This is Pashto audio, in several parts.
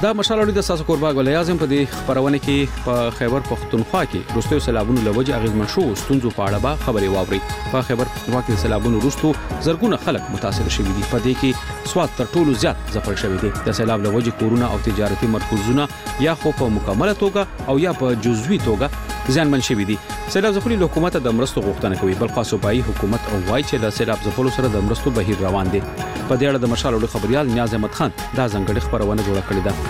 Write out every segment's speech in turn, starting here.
دا مشال اړوند د ساسو کوربا ګل اعظم په دې خبرونه کې په خیبر پختونخوا کې وروستیو سیلابونو لوجه اغیزمن شو ستونزو په اړه به خبري واوري. په خیبر پختونخوا کې سیلابونو وروستو زرګونه خلک متاثر شوي دي. په دې کې سواد تر ټولو زیات ځپل شوی دی. د سیلاب لوجه کورونه او تجارتي مرکزونه یا خو په مکمله توګه او یا په جزوي توګه زیانمن شوي دي. سیلاب ځپلي حکومت د مرستو غوښتنه کوي، بل خاصوبایي حکومت او وايي چې د سیلاب ځپلو سره د مرستو بهیر روان دي. په دې اړه د مشال اړوند خبريال نیاز احمد خان دا ځنګړي خبرونه جوړه کړې ده.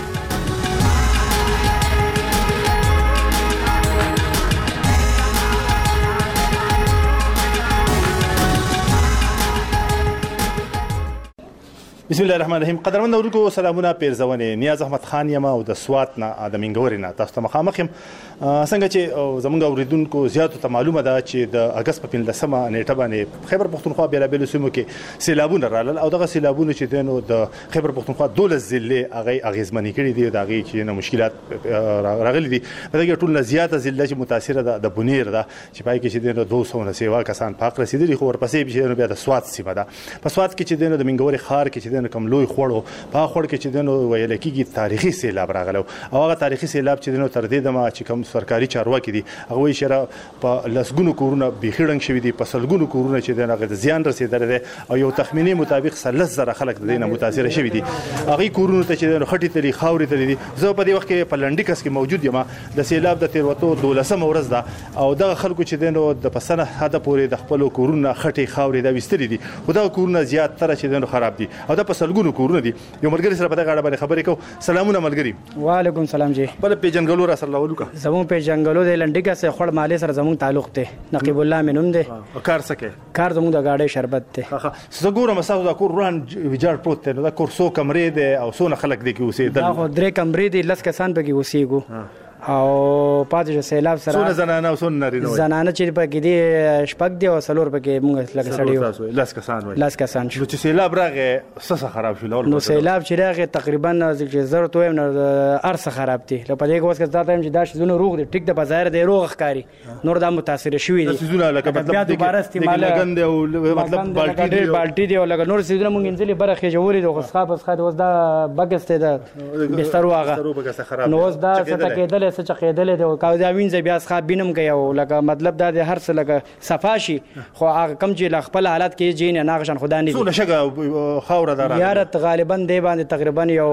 بسم الله الرحمن الرحیم. قدرمن اورونکو سلامونه پیرزونه. نیاز احمد خان یم او د سوات نه ادم انګورینه تاسو ته مخامخ یم. څنګه چې زمونږ اوریدونکو زیاتو ته معلومه ده چې د اگست په 15مه نیټه باندې خیبر پختونخوا بیلابل سیمو کې سیلابونه رالل او دغه سیلابونه چې دنو د خیبر پختونخوا 12 ضلع هغه اغیزمنې کړي دي. دغه چې مشکلات راغلي دي. دغه ټول نه زیاته ضلع چې متاثر ده د بنیر ده چې پای کې چې دنو 200 نه سیوا کسان پاک رسیدلي. خو ورپسې چې بیا د سوات سیمه ده. په سوات کې چې دنو د منګوري خار کې چې کوم لوی خوړو په خوړ کې چې دنو ویل کېږي تاریخي سیلاب راغلو او هغه تاریخي سیلاب چې دنو تر دې دمه چې کوم سرکاري چارواکي دي هغه وی شره په لسګونو کورونه بيخړنګ شوی دي، په سلګونو کورونه چې دغه زیان رسیدل دي او یو تخمینی مطابق 30,000 خلک د دینه متاثر شوی دي. هغه کورونه ته چې دنو خټي تلی خاوري تلی دي. زه په دې وخت کې په لنډیکس کې موجود یم. د سیلاب د تیروتو 12مه ورځ ده او دغه خلکو چې دنو د پسنه حد پورې د خپل کورونه خټي خاوري دا وستري دي. خو دا کورونه زیات تر چې دنو خراب دي او د پسلګونو کورونه دي. یو ملګری سره په دغه اړه باندې خبرې کوو. سلامونه ملګری. وعلیکم سلام جی. بل پیجنګلو را سره ولوکا زمون پیجنګلو د لنډیکا سره خړ مالې سره زمون تعلق ته نقیب الله منوم ده. کار سکه کار زمون د گاډي شربت ته. زګوره مساو دا کور روان ویجاړ پروت ته دا کور سو کمرې ده او سو نه خلک دي کې اوسېدل. دا خو درې کمرې دي لس کسان په کې اوسېګو او پاتې سیلاب سره سونه زنانه او سونه نارینه زنانه چې په کې دي شپږ دي او سلور په کې موږ لکه سړیو لاس کسان وای لاس کسان چې سیلاب راغې سسه خراب شو. نو سیلاب چې راغې تقریبا چې ضرورت ویم نو ارسه خراب دي. لکه په دې کې اوس کې ځاته چې دا شزونه روغ دي ټیک د بازار دی روغ ښکاری نور دا متاثر شوی دي. شزونه لکه مطلب دوباره استعمال لګند او مطلب بالټي دی او لکه نور شزونه مونږ انځلې برخه جوړې د خصخه اوس دا بګسته ده بستر واغه نو اوس دا څه کېدل څه کېدل او کاوځه وینځ بیا ښه بینم کوي او لکه مطلب دا د هر څه لکه صفاشي خو هغه کم چې خپل حالت کې جین نه غشن خدا نه څونه شګه خاور دار یارت غالبا دی باندې تقریبا یو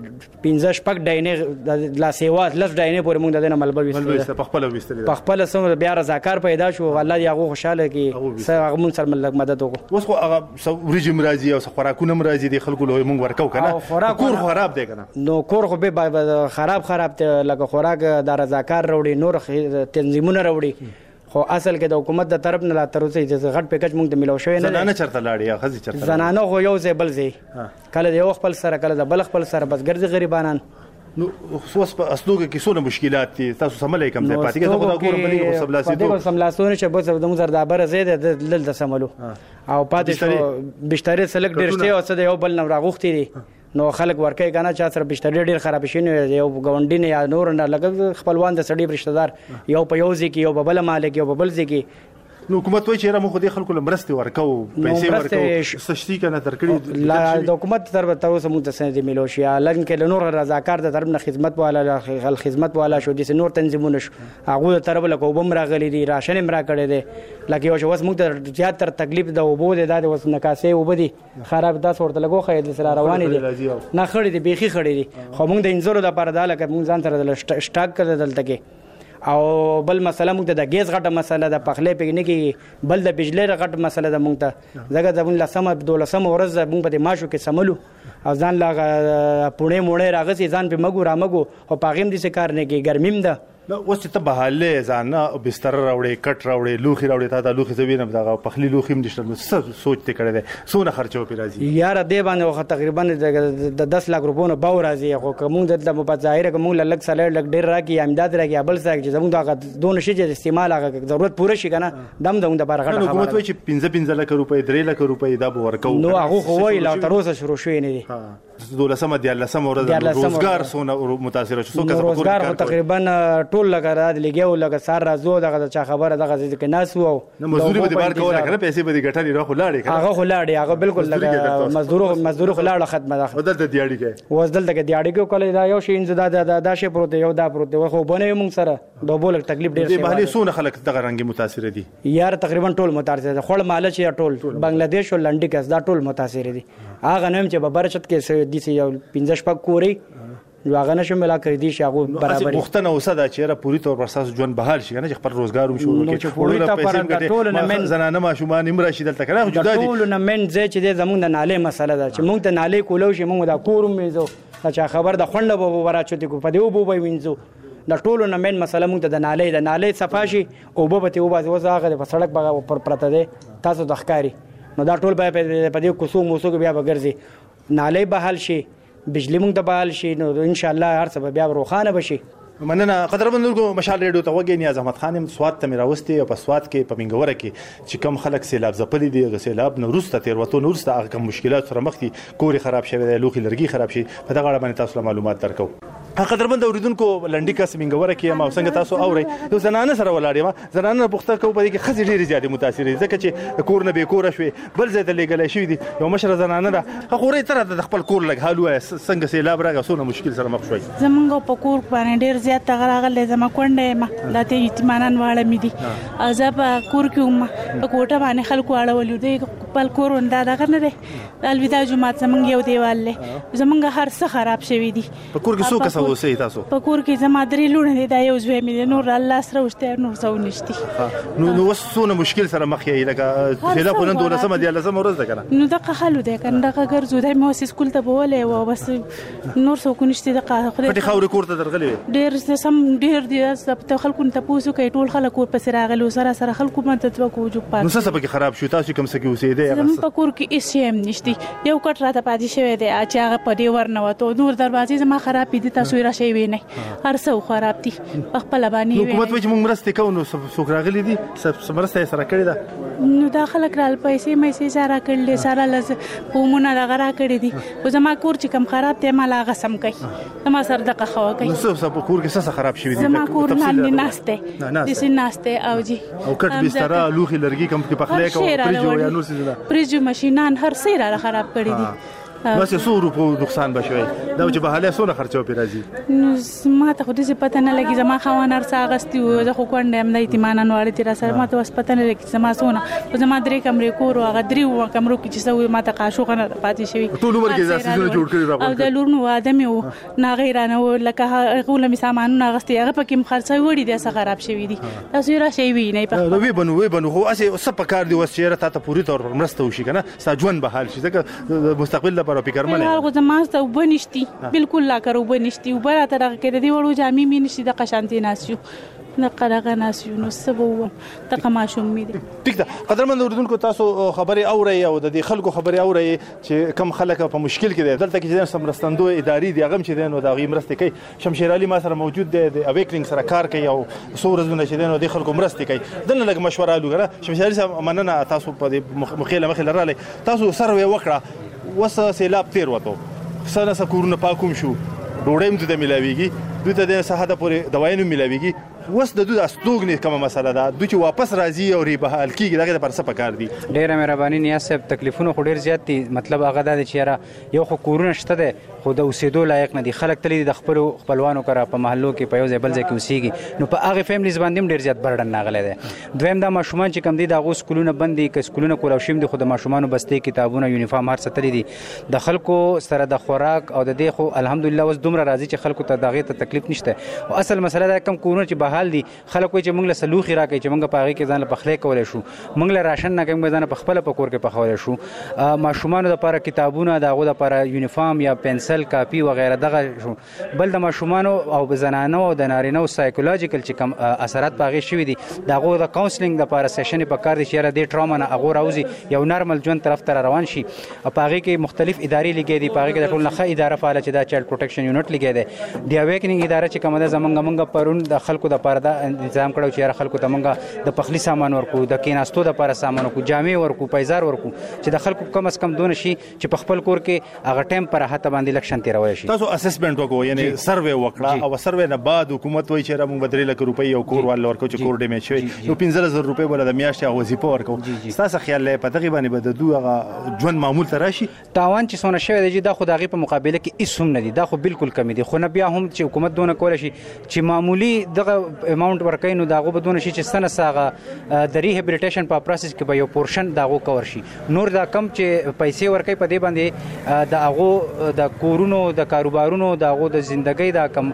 15 شپږ ډاینه لا سیوات لږ ډاینه پورې موږ د دینه ملبل وستل په خپل وستل په خپل سم بیا رضاکار پیدا شو. الله دې هغه خوشاله کی هغه مون سره ملک مدد وکړو. اوس خو هغه رژیم راځي او خوراکونه راځي د خلکو له موږ ورکو کنه کور خراب دی کنه نو کور خو به خراب ته لکه خوراک د رضاکار راوړي نور تنظیمونه راوړي. خو اصل کې د حکومت د طرف نه لا تر اوسه چې غټ پیکج مونږ ته ملو شوی نه. زنانه چرته لاړي یا خزي چرته زنانه خو یو ځای بل ځای کله یو خپل سره کله د بل خپل سره بس ګرځي غریبانان. نو اوس په اسلوګه کې څونه مشکلات دي تاسو سملای کوم ځای پاتې کېږي. خو دا کور بلی او سبلاسي دوه سملاسونه چې بس د مزر د بره زید د د سملو او پاتې شو بشتري سلک ډیرشته او څه د یو بل نه راغوختي دي. نو خلک ورکه کنه چا سره بشتري ډیر خراب شي نو یو غونډین یا نور نه لګ خپلوان د سړي رشتہ دار یو په یو ځکه یو په بل مالک یو په بل ځکه. نو حکومت وایي چې موږ د خلکو لمرستي ورکو پیسې ورکو سشتي کنه درکړي لا د حکومت تر اوسه موږ ته سند ملو شي لکه کې نور رضاکار د طرف نه خدمت والا خدمت والا شو دي نور تنظیمونه شو هغه طرف له کوم راغلي دي راشن امرا کړي دي لکه یو اوس موږ ته زیات تر تکلیف د وبو د اوس نکاسه وبدي خراب داس ورته لګو خې د سره روان دي نه خړې دي بيخي خړې دي. خو موږ د انځورو د پردا لکه موږ ځان سره د سٹاک کړل دلته کې او بل مسله موږ د غیز غټه مسله د پخلې پګنې کې بل د بجلی غټه مسله د موږ ته زګه زمون لسمه 12 ورځ موږ په ماشو کې سملو او ځان لا پونه مونږه راغسي ځان په مګو را مګو او پاغیم دي څه کار نه کې ګرمیم ده. نو اوس چې ته بهاله ځان بستر راوړې کټ راوړې لوخي راوړې تا د لوخي زوینه دغه پخلی لوخي هم دشتل څه سوچ ته کړی دی سونه خرچو پی راځي یار دې باندې تقریبا د 10 لک روپونو باو راځي. خو کوم د په ظاهر کوم لک سلړ لک ډیر راکی امداد راکی بل څه چې زموږ دغه دون شي چې استعمال هغه ضرورت پوره شي کنه دم د بارغه خبره. حکومت وایي چې 15 لک روپۍ 3 لک روپۍ دا به ورکو نو هغه خو وای لا تر اوسه شروع شوی نه دي. 12 14 ورځ روزګار سونه متاثر شو څوک روزګار خو تقریبا ټول لګا را لګیو لګا سار راځو دغه چا خبره دغه ځکه ناس وو مزدوري به بار کوله کنه پیسې به ګټلې راخو لاړې هغه خو لاړې هغه بالکل لګا مزدور خو لاړه ختمه ده ودلته دیاړي کې وزدل دغه دیاړي کې کولای دا یو شی انځ دا شی پروت یو دا پروت خو بونه مونږ سره دوبول تکلیف ډیر دی محلي سونه خلک دغه رنګي متاثر دي یار تقریبا ټول متاثر دي خړ مال چې ټول بنگلاديش او لنډي کس دا ټول متاثر دي هغه نیم چې ببرچت کې دي یو 15 پک کوري هغه نشو ملا کړی دي شاغو برابر مختنه وسده چې را پوری تور پر اساس ژوند بحال شي نه چې خپل روزګار هم شروع کړي پوری ته پر ټول نه من زنانه ماشومان امر شي دلته کنه جدا دي ټول نه من چې زمونږ د ناله مسله ده چې مونږ ته ناله کولو شي مونږ دا کورم میزو چې خبر د خنډ به ورچته کو په دیو بو وینځو د ټولو نه مین مسله مونږ ته د نالې صفاشي او به ته وباسي وزاغه په سړک پر پرته ده تاسو د ښکاری نو دا ټول په دې کوسو موسو بیا بغرزي نالې بحال شي بجلی مونږ ته بحال شي نو ان شاء الله هر څه بیا روخانه بشي مننه قدرمنو مشال ریډیو ته وګی نیاز احمد خان سواد ته میراوستي او په سواد کې په منګوره کې چې کم خلک سیلاب زپلي دي غ سیلاب نو روسته تیر وته نو روسته هغه کم مشکلات سره مخ دي کوري خراب شوی دی لوخي لرګي خراب شي په دغه اړه باندې تاسو معلومات درکو قدرمن اوریدونکو لنډی کس منګوره کې ما څنګه تاسو اوري نو زنانه سره ولاړې ما زنانه پوښتنه کوي په دې کې خزي ډېری زیاتې متاثر دي ځکه چې کور نه به کور شوي بل ځای ته لګلې شوی دي یو مشره زنانه ده هغه تر د خپل کور لګ حالو څنګه سیلاب راغی سونه مشکل سره مخ شوي زمونږ په کور باندې ډېر زیات تغراغله زما کونډه ما لاته یتیمانان واړه مې دي ازب کور کې ما په کوټه باندې خلکو واړول دي خپل کور وندا دغه نه دي الودا جمعه زمونږ یو دیوال له زمونږ هر څه خراب شوی دي په کور کې څه کسو سي تاسو کور کې زما درې لونه دي دا یو زوی مې نور الله سره وشته نور څو نشتی نو وسونه مشکل سره مخ یې لکه سیلا په نن 12 دی لازم ورځ ده کنه نو دغه حلو ده کنه دغه ګرځو د مو سکول ته بوله او بس نور څو نشتی دغه خدای پټي خاورې کور ته درغلي ډېر سم ډېر دي سب خلکو ته پوسو کوي ټول خلکو په سره غلو سره خلکو مته تو کو جو پات نو څه سبا کې خراب شو تاسو کوم څه کې اوسېده زم په کور کې هیڅ هم نشتی یو کټ راته پاتې شوی دی چې هغه په دې ورنوته نور دروازې زما خراب دي تاسو را شي ویني هر څه خراب دي خپل باندې حکومت چې موږ مرسته کوو نو څوک راغلي دي مرسته سره کړی ده نو دا خلک رال پیسې مې سره کړل سره لز پومونه دغه را کړی دي او زما کور چې کم خراب دی مال هغه سم کوي زما سر دغه خوا کوي نو څه په کور کې څه خراب شوی دي زما کور باندې ناشته د سین ناشته او جی او کټ بستر لوخي لرګي کم کې پخلې کوي پریجو یا نور څه پریجو ماشینان هر څه را خراب کړی دي بس 100 روپو نقصان بشوي دا چې به حاله سونه خرچو پی راځي نو ما ته خو دې پته نه لګي زما خوان هر څه غستي و زه خو کونډه هم د ایتمانان واړه تیر سره ما ته وس پته نه لګي زما سونه زما درې کمرې کور او هغه درې کمرو کې چې سوي ما ته قاشوغه نه پاتې شوی ټول عمر کې ځاسې جوړ کړی راغلی او د لور نو ادمي و نه غیرانه و لکه غول می سامانونه غستي هغه پکې خرڅوي وړي د څه خراب شوی دي تاسو را شي وی نه په وی بنو خو اسه څه پکار دی وسیره ته پوری تور مرسته وشي کنه ساجون به حال شي ځکه مستقبل لپاره فکر منه زما ته وبنشتي بالکل لا کرو وبنشتي وبره تر کې د دې وړو جامې مې نشي د قشانتي ناسیو نقرغه ناسیو نو سبو تقما شوم دي ټیک ده قدرمن اوردونکو تاسو خبري اوري او د دې خلکو خبري اوري چې کم خلک په مشکل کې دي دلته کې چې سمرستندو اداري دي هغه چې دین او د غي مرسته کوي شمشیر علي ما سره موجود دی د اویکنګ سره کار کوي او سورزونه چې دین او د خلکو مرسته کوي دنه لګ مشوره لګره شمشیر علي مننه تاسو په مخیله مخې لراله تاسو سره وکړه وسه سیلاب تیر وته سره سکورونه پاکوم شو ډوډۍ هم ته ملاويږي دوی ته د صحه پورې دوايانو ملاويږي وس د دوی استوګنې کومه مسله ده دوی چې واپس راځي او ری بحال کیږي دغه پر څه پکار دي ډیره مهرباني نیاز صاحب تکلیفونه خو ډیر زیات دي مطلب هغه د چیرې یو خو کورونه شته ده خو د اوسېدو لایق نه دي خلک تل د خپلوانو کرا په محلو کې په یو ځای بل ځای کې اوسېږي نو په هغه فیملیز باندې ډیر زیات برډن ناغلی دی دویم دا ماشومان چې کم دي د هغو سکولونه بند دي که سکولونه کولاو شوي دي خو د ماشومانو بستې کتابونه یونیفارم هر څه تللي دي د خلکو سره د خوراک او د دې خو الحمدلله اوس دومره راځي چې خلکو ته د هغې ته تکلیف نشته او اصل مسله دا کم کورونه چې بحال دي خلک وایي چې موږ له سلوخي راکوي چې موږ په هغې کې ځان له پخلی کولی شو موږ له راشن نه کوي موږ ځان په خپله په کور کې پخولی شو ماشومانو دپاره کتابونه د هغو دپاره یونیفارم یا پنسل کاپي وغیره دغه شو بل د ماشومانو او زنانو او د نارینهو سایکولوژیکل چې کوم اثرات په هغې شوي دي د هغو د کاونسلینګ دپاره سیشنې په کار دي چې یاره دې ټراما نه هغو راوځي یو نارمل ژوند طرف ته روان شي په هغې کې مختلف ادارې لګیا دي په هغې کې د ټول نه ښه اداره فعاله چې دا چایلډ پروټیکشن یونټ لګیا دی د اویکنینګ اداره چې کومه ده زمونږ پرون د خلکو د لپاره دا تنظیم کړو چې خلکو ته مونږ د پخلی سامان ورکو د کیناستو د لپاره سامان ورکو جامې ورکو پیزار ورکو چې د خلکو کم از کم دونه شي چې په خپل کور کې هغه ټایم پر هته باندې لکشن تیروي شي. تاسو اسسمنت وکړو یعنی سروې وکړه او سروې نه بعد حکومت وایي چې موږ 3 لک روپۍ یو کور ول ورکو چې کور ډیمیج شوی نو 15000 روپۍ بل د میاشتې وظیفه ورکو. تاسو خیال لرئ په دغه باندې به د دوه ژوند معمول ته راشي؟ تاوان چې څونه شوی دی دا خو د هغې په مقابله کې هیڅ هم نه دي، دا خو بالکل کمی دي، خو نه بیا هم چې حکومت دونه کولی شي چې معمولي دغه اماونټ ورکوي نو د هغو به دونه شي چې څه نه څه هغه د ریهیبلیټیشن په پروسس کې به یو پورشن د هغو کور شي. نور دا کم چې پیسې ورکوي په دې باندې د هغو د کورونو د کاروبارونو د هغو د زندګۍ دا کم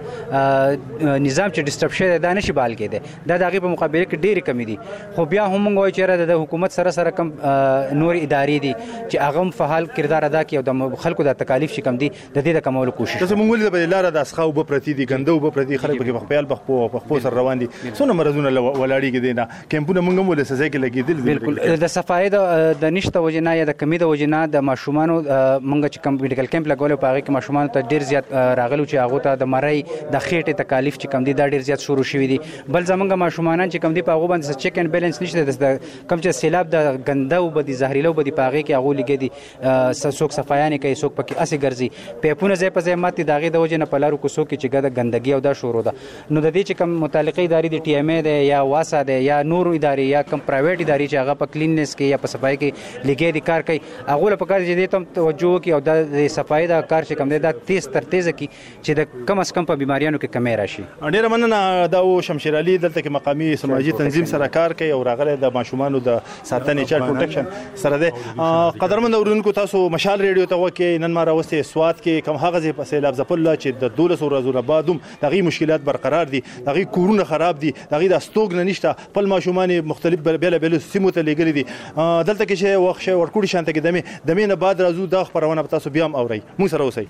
نظام چې ډسټرب شوی دی دا نشي بحال کېدی، دا د هغې په مقابله کې ډېرې کمی دي. خو بیا هم موږ وایو چې د حکومت سره کم نور ادارې دي چې هغه هم فعال کردار ادا کړي او د خلکو د تکالیف چې کم دي د دې د کمولو کوشش. تاسو مونږ ولې د لاره د اسخا او پرتی دي ګنده او پرتی خلک په خپل بخپو سره روان دي څونه مرزونه ولاړیږي دي نه کمپونه مونږ هم ولې سزا کې لګیدل. بالکل د صفای د نشته وجنه یا د کمی د وجنه د ماشومان مونږ چې کم میډیکل کیمپ لګول په هغه کې ماشومان ته ډیر زیات راغلو چې هغه ته د مړی د خېټې تکالیف چې کم دي دا ډیر زیات شروع شوی دي. بل زمونږ ماشومان چې کم دي په هغه باندې چیک اینڈ بیلانس نشته د کم چې سیلاب د ګنده او بدی زهريلو بدی په هغه کې هغه لګي دي څوک صفایانه کوي څوک پکې اسې ګرځي پیپونه ځای په ځای ماتي داغه د وجه نه په لارو کو څوک چې ګد ګندګي او دا شروع ده. نو د دې چې کم متعلقه ادارې دي ټي ام ای ده یا واسا ده یا نور ادارې یا کم پرایویټ ادارې چې هغه په کلیننس کې یا په صفای کې لګي دي کار کوي هغه له پکار چې دې تم توجه کوي او د صفای دا کار چې کم دی دا تیز تر تیز کی چې د کم از کم په بیماریانو کې کمی راشي. ډیر مننه دا شمشیر علي دلته کې مقامی سماجی تنظیم سره کار کوي او راغله د ماشومانو د ساتنې چا پروټیکشن سره ده. قدرمن اورونکو تاسو مشال ریډیو ته وکي نن ما راوستي سواد کې کم هغه ځای په سیلاب ځپل چې د 1200 ورځو بعد هم دغه مشکلات برقرار دي، دغه کورونه خراب دي، دغه د استوګ نه نشته، خپل ماشومان مختلف بیل سیمو ته لګل دي. دلته کې شی وخت شی ورکوړي شانته کې دمه نه بعد راځو دا خبرونه تاسو بیا هم اورئ. موږ سره اوسئ.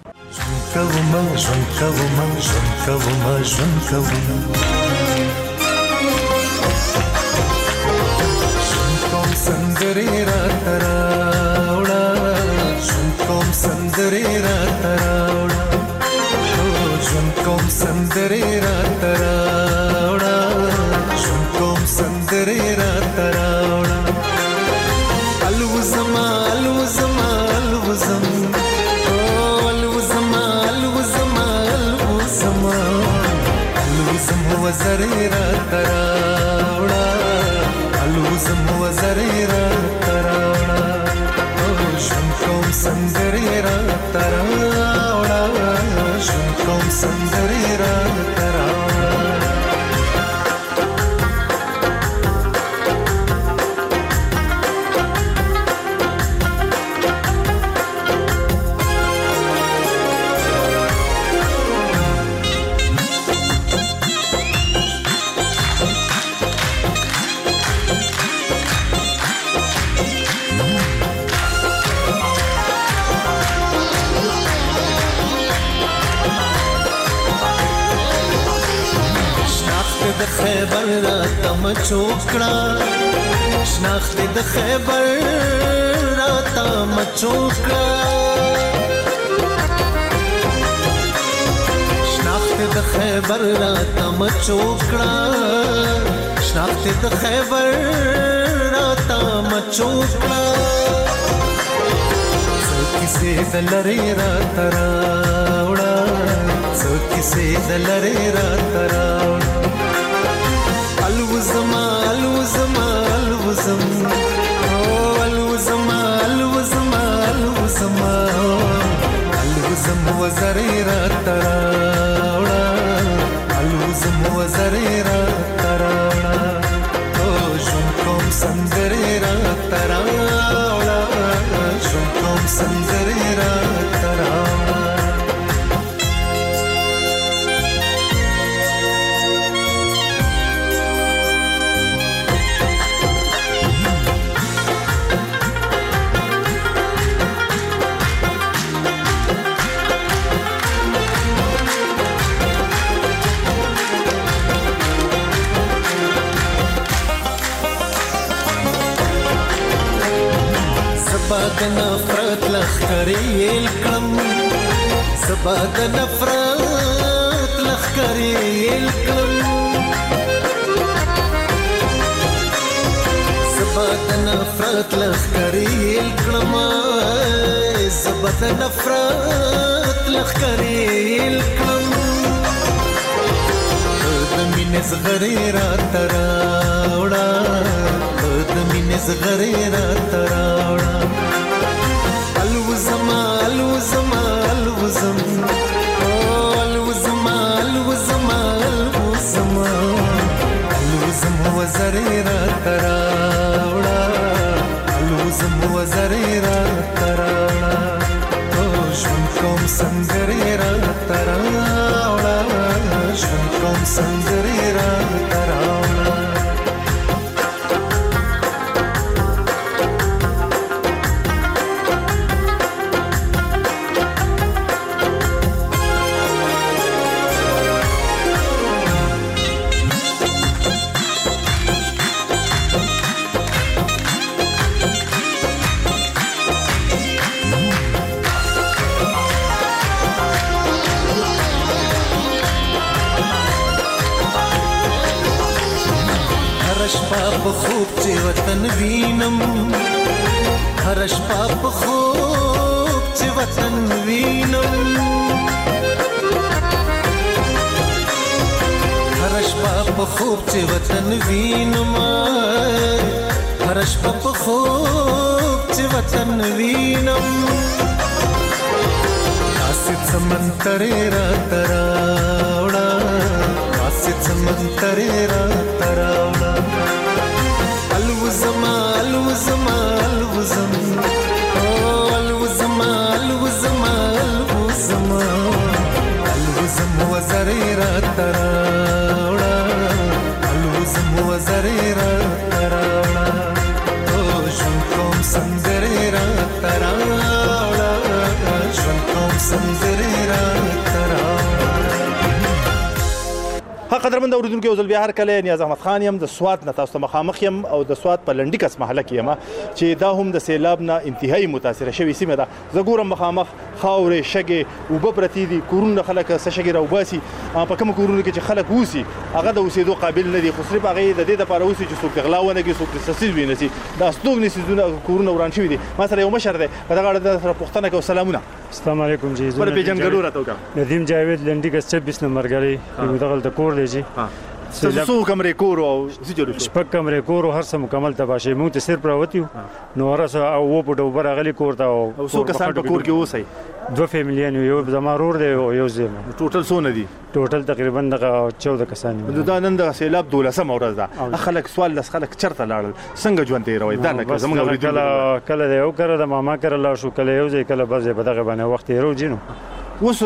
سندري رات راوړه کوم سندري رات راوړه کوم سندري رات راوړه کوم سندري رات راوړه الوزما الوزما الوزم الوزما الوزما الوزما الوزم وزري رات راوړه الوزم وزري رات راوړه کوم سندري رات راوړه کوم سندري رات راوړه. د خیبر راتم چوکړه شناخت د خیبر راتم چوکړه شناخت د خیبر راتم چوکړه شناخت د خیبر راتم چوکړه څوکې د لری رات راوړه څوکې د لری رات راوړه الوزما الوزما الوزم الوزما الوزما الوزما الوزم وزري رات راوړه الوزم وزري رات راوړه کوم سندري رات راوړه کوم سندري رات راوړه. سبا د نفرت لخکری الکم سبا د نفرت لخکری الکم نفرت لخکری الکړم زبد نفرت لخکری الکړم د مینې زغری را تراوړه د مینې زغری را تراوړه الوزما الوزما الوزم الوزما الوزما الوزما الوزم وزری را تراوړه الوزم وزری را تراوړه ژوند کوم سندرې را تراوړه ژوند کوم سندرې را تراوړه په خوب چې وطن وینم هر شپه په خوب چې وطن وینم هر شپه په خوب چې وطن وینم هر شپه په خوب چې وطن وینم آسیت سمندرې را تراوړه آسیت سمندرې را تراوړه الوزما الوزما الوزم الوزما الوزما الوزما الوزم وزری را تراوړه الوزم وزری را تراوړه ژوند کوم سندرې را تراوړه ژوند کوم سندرې را تراوړه. قدرمن اوریدونکو ځل بیا هر کله نیاز احمد خان یم د سوات نه تاسو مخامخ یم او د سوات په لنډی کس محله کې یم چې دا هم د سیلاب نه انتهایی متاثر شوی سیمه ده. زه ګورم مخامخ خاورې شګې اوبه پرتې دي، کورونه خلک څه شګې راوباسي، په کوم کورونه کې چې خلک اوسي هغه د اوسېدو قابل نه دي، خو صرف هغه د دې دپاره اوسي چې څوک غلا ونه کړي، څوک څیز ونسي. دا ستوګنې څیزونه کورونه وران شوي دي. ما سره یو مشر دی، په دغه اړه سره پوښتنه کوم. سلامونه. السلام علیکم جی. خپل پیژندګلو راته وکړه. ندیم جاوید لنډی کس 26 نمبر ګړی دغلته کور دی جی. څو کمرې کور او څه جوړ شو؟ شپږ کمرې کور او هر څه مکمل تباه شوي. موږ ته صرف راوتي وو نو ورسه او اووه فوټه اوبه راغلي کور ته. او څو کسان په کور کې اوسئ؟ 2 فیملیان یو زما ورور دی او یو زه یم. ټوټل څونه دي؟ ټوټل تقریبا دغه 14 کسان دي. دا نن د سیلاب 12مه ورځ ده. خلک سوال لس خلک چرته لاړل، څنګه ژوند تېروي؟ دا نه زموږ اورېدل کله د یو کره د ماما کره لاړ شو، کله یو ځای، کله بل ځای، په دغه باندې وخت تېرو جینو. اوس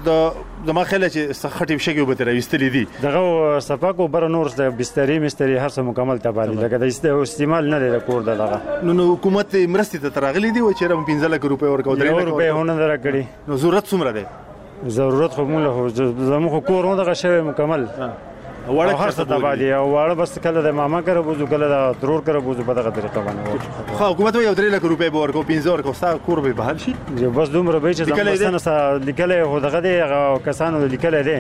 زما خیال چې خټې شګې اوبه ترې راویستلې دي. دغه صفاک او بره نور بسترې مسترې هر څه مکمل تباه دي، لکه د استعمال نه دی د کور دغه. نو حکومت مرستې ته راغلي دي چې 15 لک روپۍ ورکوي؟ 3 روپۍ هونه درکړي. نو ضرورت څومره دی؟ ضرورت خو موږ زموږ کور نه دغه شوی مکمل واړه هر څه تباه دي. او واړه بس کله د ماما کره بوزو، کله د ترور کره بوزو، په دغه طریقه باندې. خو حکومت یو 3 لک روپۍ به ورکوي، 15 ورکوي، ستا کور به بحال شي. بس دومره به چې زموږ لیکلی خو دغه دی، هغه کسانو لیکلی دی.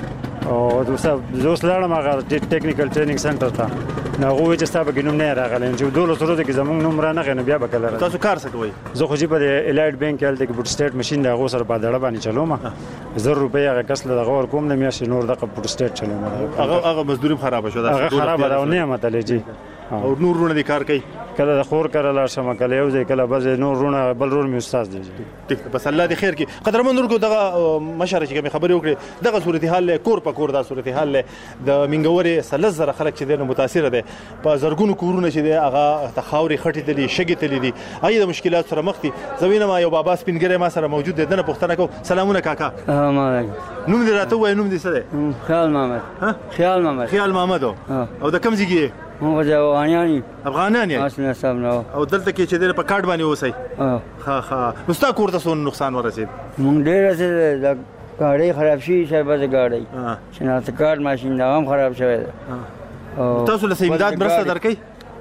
او زه اوس لاړم هغه ټیکنیکل ټریننګ سنټر ته، نو هغه وایي چې ستا پکې نوم نه یې راغلی، چې 12 ورځو کې زموږ نوم رانغی نو بیا به کله راځي. تاسو کار څه کوئ؟ زه خو چې په الایټ بینک کې هلته کې بوټ سټیټ مشین د هغو سره په دړه باندې چلوم. 1000 روپۍ هغه کس له دغه ورکوم د میاشتې، نور دغه بوټ سټیټ چلوم. هغه مزدوري خرابه شوه؟ هغه خرابه ده او نه یم اتلی جي. او نور رونه دي کار کوي؟ کله د خور کره لاړ شم، کله یو ځای، کله بل ځای. نور رونه بل رور مې استاد دی. بس الله دې خیر کړي. قدرمن نور کو دغه مشره چې کوم خبرې وکړي دغه صورتحال کور په کور دا صورتحال د منګورې 3000 خلک چې د متاثر دي، په زرګونو کورونه چې دي هغه د خاورې خټې تلي، شګې تلي دي، هغه د مشکلات سره مخ دي. زوینه ما یو بابا سپینګری ما سره موجود دی، دنه پوښتنه کوم. سلامونه کاکا. نوم دې راته وایي؟ نوم دې څه دی؟ خیال محمد. خیال محمد. خیال محمد. او د کوم ځای کې؟ موږ د افغانان یې. اسنه صاحب نو. او دلته کې چې د په کارت باندې اوسئ؟ ها نو ستا کور ته څه نقصان ورسېد؟ موږ ډېر رسېد، ګاډۍ خراب شي، شربت ګاډۍ، شناخته کارت ماشین دا هم خراب شوی ده. تاسو له امداد مرسته درکوئ؟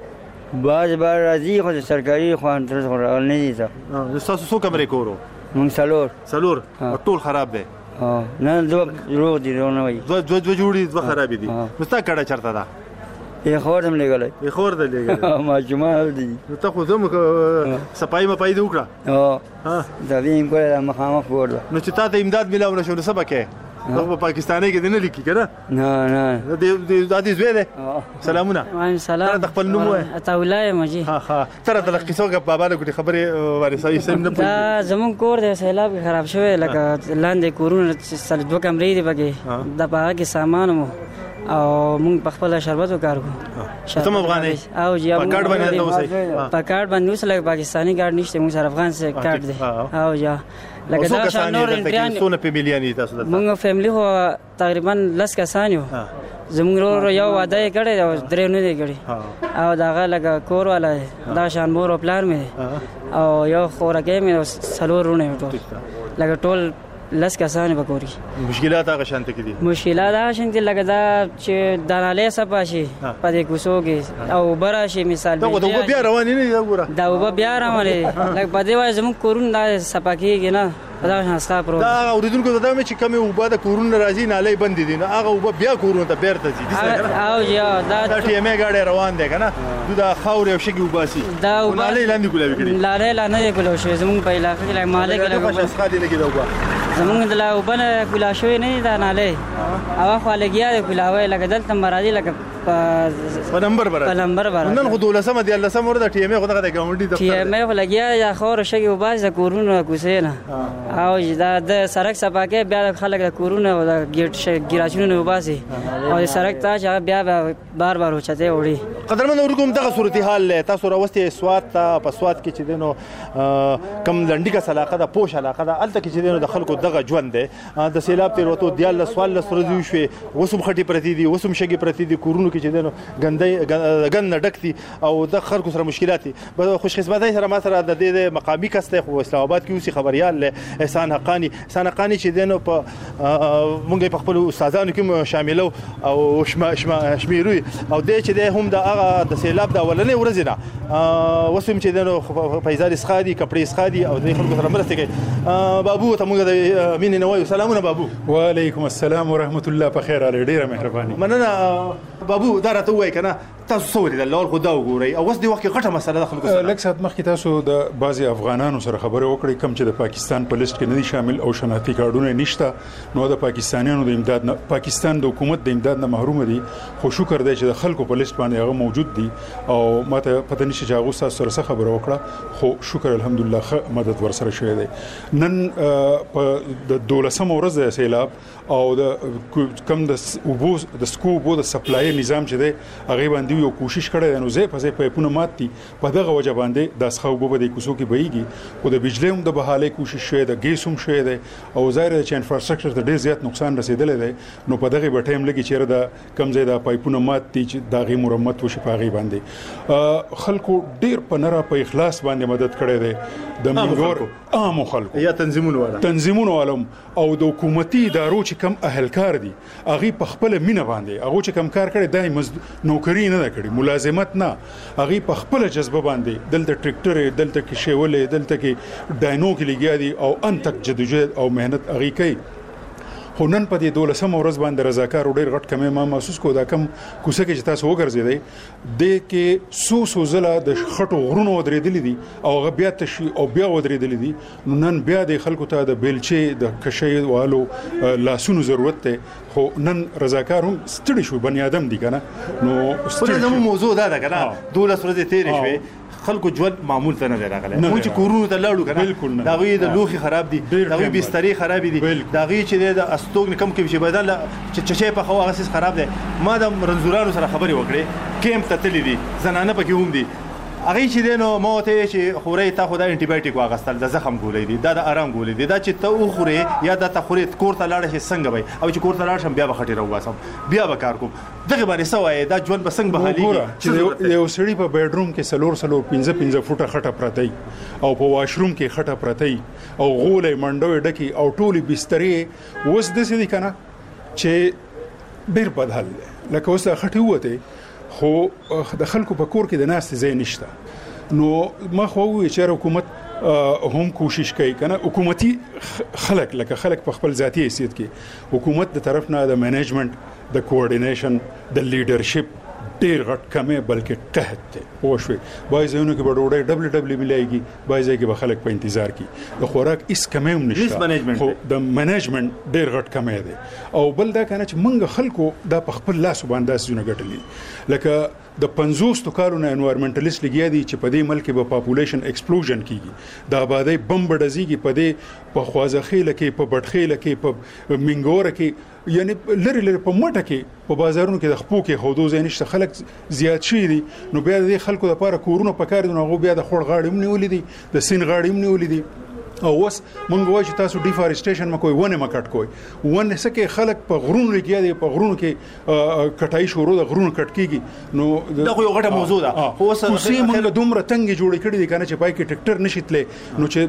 بعض بار راځي خو د سرکاري خوا تر اوسه راغلی نه دي. ستاسو څو کمرې کور و؟ موږ څلور. ټول خراب دی؟ نه 2 روغ دي، روغ نه وایي. 2 جوړې 2 خرابې دي. نو ستا کډه چېرته ده؟ یې خور هم لګلای خور د لګل ماشومان دي ته خو زمو صفای ما پای دی وکړه ها دا وین کوله مخامخ ورده نو چې تا ته امداد ملاو نشو نو سبکه په پاکستاني کې نه لیکي کنه نه د دې زوی ده سلامونه وعليكم السلام د خپل نوم وای اتاولای مجي ها تر د قصو غ بابا له کوټي خبره وارثه یې سم نه دا زمون کور د سیلاب خراب شوی لکه لاندې کورونه سل دوه کمرې دی بګي د باغ کې سامان مو او مونږ په خپل شربت وکړو تم افغاني او جی په کارت باندې اوسه په کارت باندې اوسه لکه پاکستاني کارت نشته مونږ سره افغان سره کارت دی او جا لکه دا شانور انډریان سونه په ملياني تاسو دلته مونږ فیملی هو تقریبا لس کسان یو زموږ ورو یو واده کړی او درې نه دی کړی او دا لکه کور والا دا شان مور او پلان مې او یو خورکه مې سلورونه ټول لکه ټول لس کسان بکوري مشکلات هغه شانته کې دي مشکلات هغه شانته لکه دا چې داناله صفاشي په دې کوڅو کې او براشي مثال دا بیا روان نه دی وګوره دا بیا روان دی لکه په دې وای زموږ کورونه دا صفاکیږي نه دا شانستا پرو دا اوریدونکو دا مې چې کمه وبا د کورونه راځي نالې بند دي نه هغه وبا بیا کورونه ته بیرته ځي او یا دا ټي ام ګاډي روان دي کنه دا خاور او شګي وباسي دا نالې لاندې ګولې کړي لاله لاندې ګولې شي زموږ په علاقې کې مالک لګو شي ښه دي لګي دا وبا زمونږ د لا وبنه ګلا شوی نه دا ناله او خو لګیا د ګلاوي لکه دلته مرادي لکه په نمبر برابر نن خو دولسمه دی لسمه ورته ټي ام خو د ګاونډي د ټي ام خو لګیا یا خور شګي وباز د کورونو کوسینه او دا د سړک صفاکه بیا خلک د کورونو او د ګیټ ګراجونو وباسي او د سړک ته بیا بار بار وچته وړي قدرمن ورکوم دغه صورتحال له تاسو راوستي سواد ته په سواد کې چې دینو کم لنډی کا علاقه ده پوش علاقه ده الته کې چې دینو د خلکو دغه ژوند ده د سیلاب تیر وته دیال سوال سره دی شوي وسم خټي پرتی دي وسم شګي پرتی دي کورونو کې چې دینو ګندې ګند ډکتي او د خلکو سره مشکلات دي خوش قسمتۍ سره ما سره د دې مقامي کسته خو اسلام آباد کې اوسې خبريال له احسان حقانی چې دینو په مونږ په خپل استادانو کې شاملو او شمیروي او د چې د هم د سیلاب د اولنې ورځې نه وسم چې دینو فیضال اسخادي کپړې اسخادي او د خلکو سره مرسته کوي بابو ته موږ د مين نه وایو سلامونه بابو وعلیکم السلام ورحمت الله په خیر علي ډیره مهرباني مننه بابو دا راته وای کنه تاسو سوري د لور خدا وګورئ او اوس د وخت غټه مسله د خلکو سره لکه سات مخکې تاسو د بعضي افغانانو سره خبرې وکړې کم چې د پاکستان په لیست کې نه دي شامل او شناختی کارډونه نشته نو د پاکستانیانو د امداد نه پاکستان د حکومت د امداد نه محروم دي خو شکر دی چې د خلکو په لیست باندې هغه موجود دي او ماته پته نشي چې هغه سره خبره وکړه خو شکر الحمدلله مدد ورسره شوی دی نن په د 12 ورځ د سیلاب او د کم د اوبو د سکو اوبو د سپلای نظام چې دی هغه باندې یو کوشش کړی نو زه په پایپونه ماتي په دغه وجه باندې د ښه وبو د کوڅو کې بهيږي او د بجلی هم د بحالې کوشش شوی د ګیس هم شوی دی او ظاهر چې انفراستراکچر ته ډیر زیات نقصان رسیدلی دی نو په دغه به ټایم لګي چې د کم ځای د پایپونه ماتي چې دغه مرمت وشي په هغه باندې خلکو ډیر په نره په اخلاص باندې مدد کړی دی د منګور عام خلکو یا تنظیمونو علم او د حکومتي ادارو چې کم اهلکار دي هغه په خپل مینه باندې هغه چې کم کار کړي دای نوکری نه کړي ملازمت نه هغه په خپل جذبه باندې دلته ټریکټر دلته کې شیولې دلته کې ډاینو کې لګیا دي او ان تک جدوجہد او مهنت هغه کوي خو نن په دې 12 ورځ باندې رضاکار ډېر غټ کمې ما محسوس کو دا کم کوڅه کې چې تاسو وګرځیدئ د کې سو زله د خټو غرونو درېدلې دي او هغه بیا تشي او بیا ودرېدلې دي نو نن بیا د خلکو ته د بیلچې د کشي والو لاسونو ضرورت ته خو نن رضاکار هم ستړي شو بنی آدم دي کنه نو ستړي موضوع دا ده کنه 12 ورځې تیرې شوې خلکو ژوند معمول ته نه راغلی مونږ چې کورونو ته لاړو کنه دا غوي د لوخي خراب دي دا غوي بسترې خراب دي دا غوي چې د استوګ کم کې چې بدل چې په خو هغه خراب دي ما د رنزورانو سره خبرې وکړې کیمپ ته تللی دي زنانه پکې هم دي هغه چې دینو موته چې خوري تا خدای انټي بایوټیک واغستل د زخم ګولې دي دا د آرام ګولې دي دا چې ته خوري یا د تخوري کور ته لاړ شي څنګه وي او چې کور ته لاړ شم بیا به خټي راواسم بیا به کار کوم دغه باندې سوای دا ژوند به څنګه بحالي چې یو سړی په بیډروم کې 15 فوټه خټه پرتای او په واشروم کې خټه پرتای او غولې منډوي ډکی او ټولي بسترې وس د سې دي کنه چې ډیر بدحل لکه اوس خټي وته خو د خلکو په کور کې د ناس ځای نشته نو ما خو چې حکومت هم کوشش کوي کنه حکومتي خلک لکه خلک په خپل ذاتی حیثیت کې حکومت د طرف نه د مینجمنت د کوارډینیشن د لیډرشپ ډیر غټ کمې بلکې قحط دی وشوي بای ځایونو کې به ډوډۍ ډبل ملایږي بای ځای کې به خلک په انتظار کې د خوراک هیڅ کمې هم نشته خو د منیجمنت ډیر غټ کمې دی او بل دا کنه چې موږ خلکو دا په خپل لاس باندې ځونه ګټلې لکه د 50 کالونو انوایرنمنټالیست لګیا دي چې په دې ملک به پاپولیشن ایکسپلوژن کیږي د آبادی بم بډزيږي په دې په خوازخېله کې په بټخېله کې په منګوره کې یعنی لری په مټه کې په بازارونو کې د خپو کې خودو ځینشت خلک زیات شي دي نو بیا د خلکو لپاره کورونه پکار دي نو هغه بیا د خور غاړې هم نیولې دي د سین غاړې هم نیولې دي او وس مونږ وایو چې تاسو ډیفارسټیشن مکوئ ونه مکټ کوئ ونه سکه خلک په غرونو لګیا دي په غرونو کې کټای شروع د غرونو کټ کیږي نو دا خو یو غټه موضوع ده خو اوسې مونږ دومره تنګ جوړ کړی دي کنه چې پای کې ټریکټر نشیتلې نو چې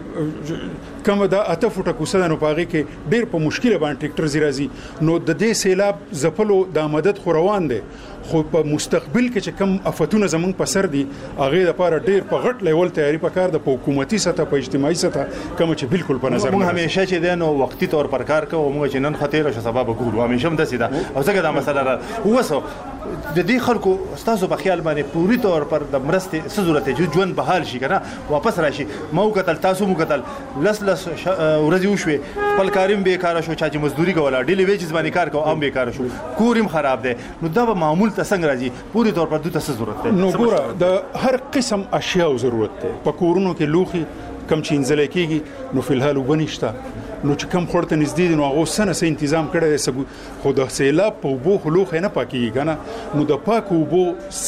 کوم دا اته فوټه کوسه نو پاږي کې ډیر په مشکل باندې ټریکټر زیرازي نو د دې سیلاب زپلو د مدد خو روان دي خو په مستقبل کې چې کم افتونه زمونږ په سر دي هغه لپاره ډیر په غټ لیول تیاری پکار د حکومتي سطح په اجتماعي سطح کوم چې بالکل په نظر موږ همیشه چې دنو وختي تور پر کار کوو موږ چې نن خطر شو سبب ګورو همیشه هم دسي دا او څنګه دا مسله وسو د دې خلکو استادو په خیال باندې پوری تور پر د مرستې ضرورت دی ژوند بحال شي کنه واپس راشي مو قتل تاسو مو قتل لس ورځې وشوي خپل کاریم بیکاره شو چې مزدوري کوله ډیلی ویجز باندې کار کوو ام بیکاره شو کوریم خراب دی نو دا به معمول ته څنګه راځي پوری تور پر دوی ته ضرورت دی نو ګوره د هر قسم اشیاء ضرورت دی په کورونو کې لوخي کم چې انځل کېږي نو فلحال وبنيشته نو چې کم خورته نږدې نو هغه سنه سه تنظیم کړی دی خو د سیلاب په وبو خلوخ نه پاکیږي کنه نو د پاکو وبو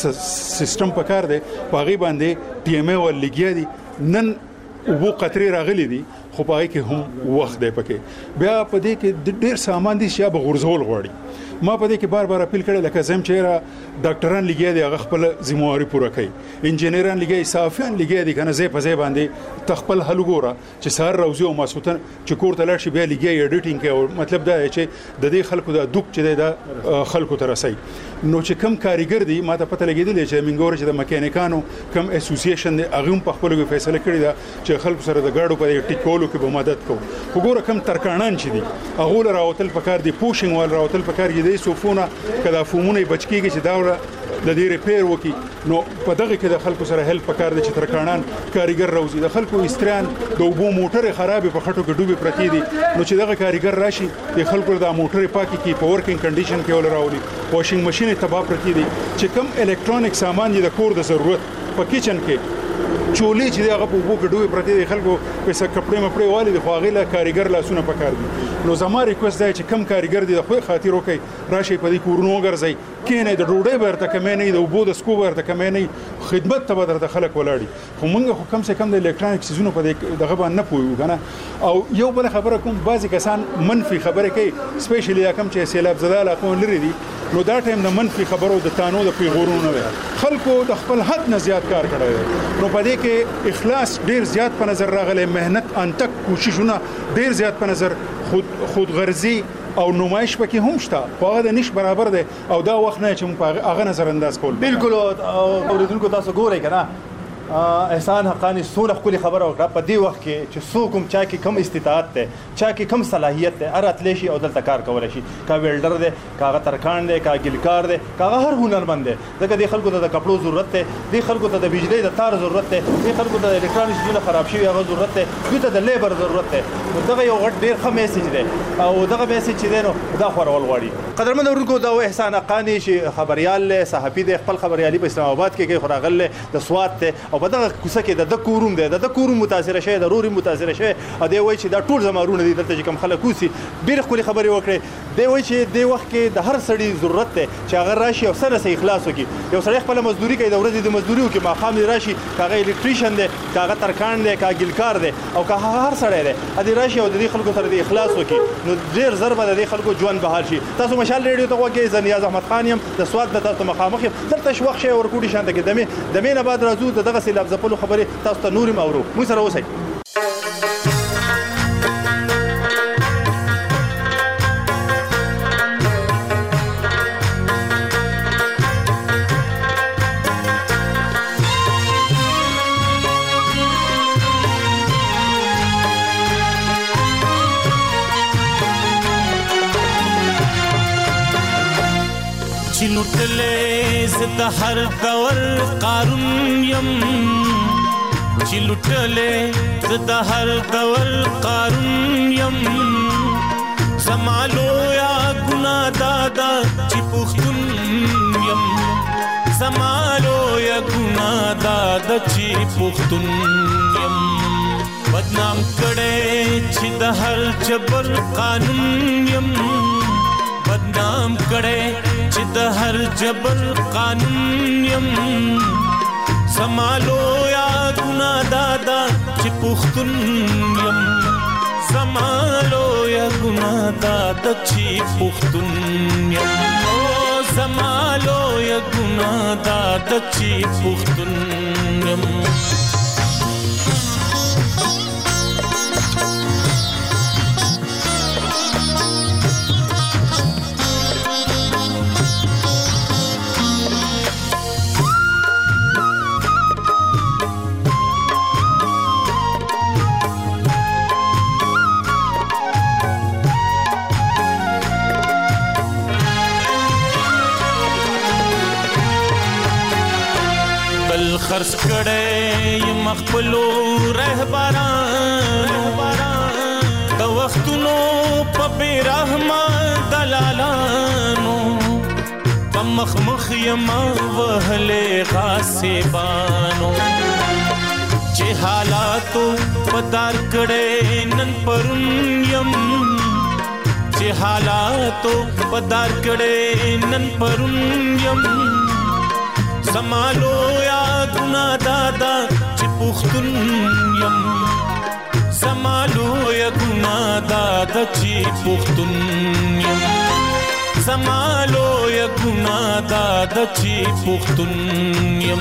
سیستم پکار دی پاغي باندې ټي ام ای ول لګیا دي نن وبو قطرې راغلي دي خو پاغي کې هم وخت دی پکې بیا په دې کې ډېر سامان دي چې به غرزول غواړي ما په دې کې بار اپیل کړی لکه زم چیرې ډاکټران لګیا دي هغه خپل ذمہواری پوره کوي انجینران لګیا دي صافیان لګیا دي کنه زې په زې باندې تخپل حل ګوره چې سار روزي او ماسوتن چې کور ته لاړ شي بیا لګیا ایډیټینګ کوي مطلب دا چې د دې خلکو د دوک چې د خلکو ته رسي نو چې کم کاریګر دي ما ته پته لګیدل چې منګور چې د میکانیکانو کم اسوسییشن دی هغه په خپل فیصله کړی دا چې خلکو سره د گاډو په ټیکولو کې به مدد کوو وګوره کم ترکانان چې دي هغه راوتل پکار دي پوشینګ ول راوتل پکار دي سوفونه کدا فومونه بچکیږي چې دا د دې ریپیر وکي نو په دغه کې د خلکو سره هیلپ پکار دي چې ترکانان کاریګر راوځي د خلکو استران د وبو موټر خرابې په خټو کې ډوبې پرتی دي نو چې دغه کاریګر راشي د خلکو د موټر پاکي کې په ورکینګ کنډیشن کې ول راوړي واشینګ ماشين تبا پرتی دي چې کم الکترونیک سامان دي د کور د ضرورت په کچن کې چولې چې هغه په وبو کې ډوبې پرتی دي خلکو پیسې کپړې مپړې والي د خواغې لا کاریګر لاسونه پکار دي نو زما ریکوست دی چې کم کاریګر دي د خو خاطر وکي راشي په دې کورونو وګرځي کینې د ډوډۍ برته کمې نه د وبو د سکو برته کمې نه خدمت ته بدرته خلک ولاړي خو موږ خو کم سے کم د الکترونیک سيزونو په دغه باندې نه پويو کنه او یو بل خبره کوم بعضی کسان منفي خبره کوي سپیشلی کم چې سیلاب زده علاقو لري دي نو دا ټیم د منفي خبرو د تانو د پیغورونو نه خلکو د خپل حد نه زیات کار کړی نو په دې کې اخلاص ډیر زیات په نظر راغلی مهنت انتک کوششونه ډیر زیات په نظر خود غرضی او نمایش پکې هم شته خو هغه نش برابر دی او دا وخت نه چې موږ هغه نظر انداز کول بالکل اوریدونکو تاسو ګورئ کنه احسان حقانی سونه خپل خبره وکړه په دې وخت کې چې څوک هم چا کې کم استطاعت ده چا کې کم صلاحیت ده ار اتلی شي او دلته کار کول شي کا ویلډر ده کا ترکان ده کا ګلکار ده کا هر هنرمند ده ځکه د خلکو ته د کپړو ضرورت ده د خلکو ته د بجلی د تار ضرورت ده د خلکو ته د الکترونیک شیونه خراب شي هغه ضرورت ده دوی ته د لیبر ضرورت ده دغه یو غټ ډیر ښه میسج ده او دغه میسج چې ده نو دا خورول غواړي قدرمن ورونکو دا احسان حقانی چې خبريال صحافي د خپل خبريالي په اسلام آباد کې خراغل د سواد ته او په دغه کوڅه کې د کوروم ده د کوروم متاثر شوی د روري متاثر شوی ا دی وای چې دا ټول زمارونه دي دلته چې کم خلک کوسي ډیر خپل خبري وکړي دی وای چې د وخت کې د هر سړي ضرورت ده چې هغه راشي او سره سه اخلاص وکړي یو سړی خپل مزدوري کوي د ورځې د مزدوري وکړي ماخام راشي کاغه الکتریشن ده کاغه ترکان ده کاغه ګلکار ده او کاغه هر سړی ده ا دی راشي او د خلکو سره د اخلاص وکړي نو ډیر ضربه د خلکو ژوند بهال شي تاسو مشال ریډیو ته وګورئ زنیاز احمد خان يم د سواد د تاسو مخامخ دلته شوخ شي ورکوټي شانته کې دمه نه بعد راځو دغه سیلاب زپلو خبره تاسو ته نورم اورو مو سره اوسئ لوټلې د هر دور قارون یم چې لوټلې د هر دور قارون یم زمالو یا ګناه دادا چې پښتون یم زمالو یا ګناه دادا چې پښتون یم بدنام کړي چې د هر جبر قانون یم بدنام کړي چې د هر جبر قانون یم زمالو یا ګناه دادا چې پښتون یم زمالو یا ګناه دادا چې پښتون یم زمالو یا ګناه دادا چې پښتون یم خرڅ کړي مخبلو رهبران د وختونو په بیرحمه دلالانو په مخمخ یما وهلې غاصبانو چې حالاتو پدار کړي نن پرون یم چې حالاتو پدار کړي نن پرون یم زمالو یا ګناه دادا چې پښتون یم زمالو یا ګناه دادا چې پښتون یم زمالو یا ګناه دادا چې پښتون یم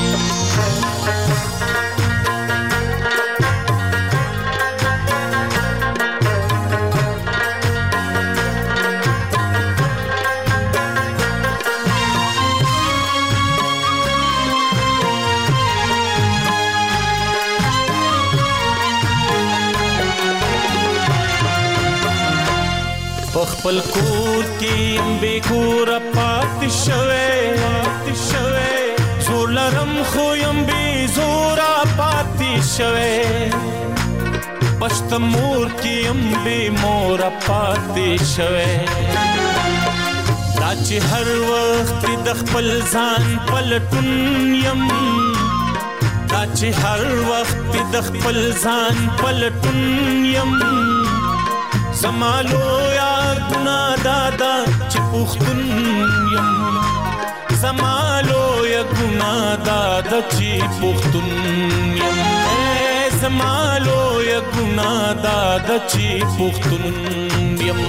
خپل کور کې بے کور پات شوه زور لرم خو يم بے زورا پات شوه پښت مور کې يم بے مور پات شوه دا چې هر وخت د خپل ځان پلټون يم دا چې هر وخت د خپل ځان پلټون يم زمالو یا ګناه دادا چې پښتون یم زمالو یا ګناه دادا چې پښتون یم زمالو یا ګناه دادا چې پښتون یم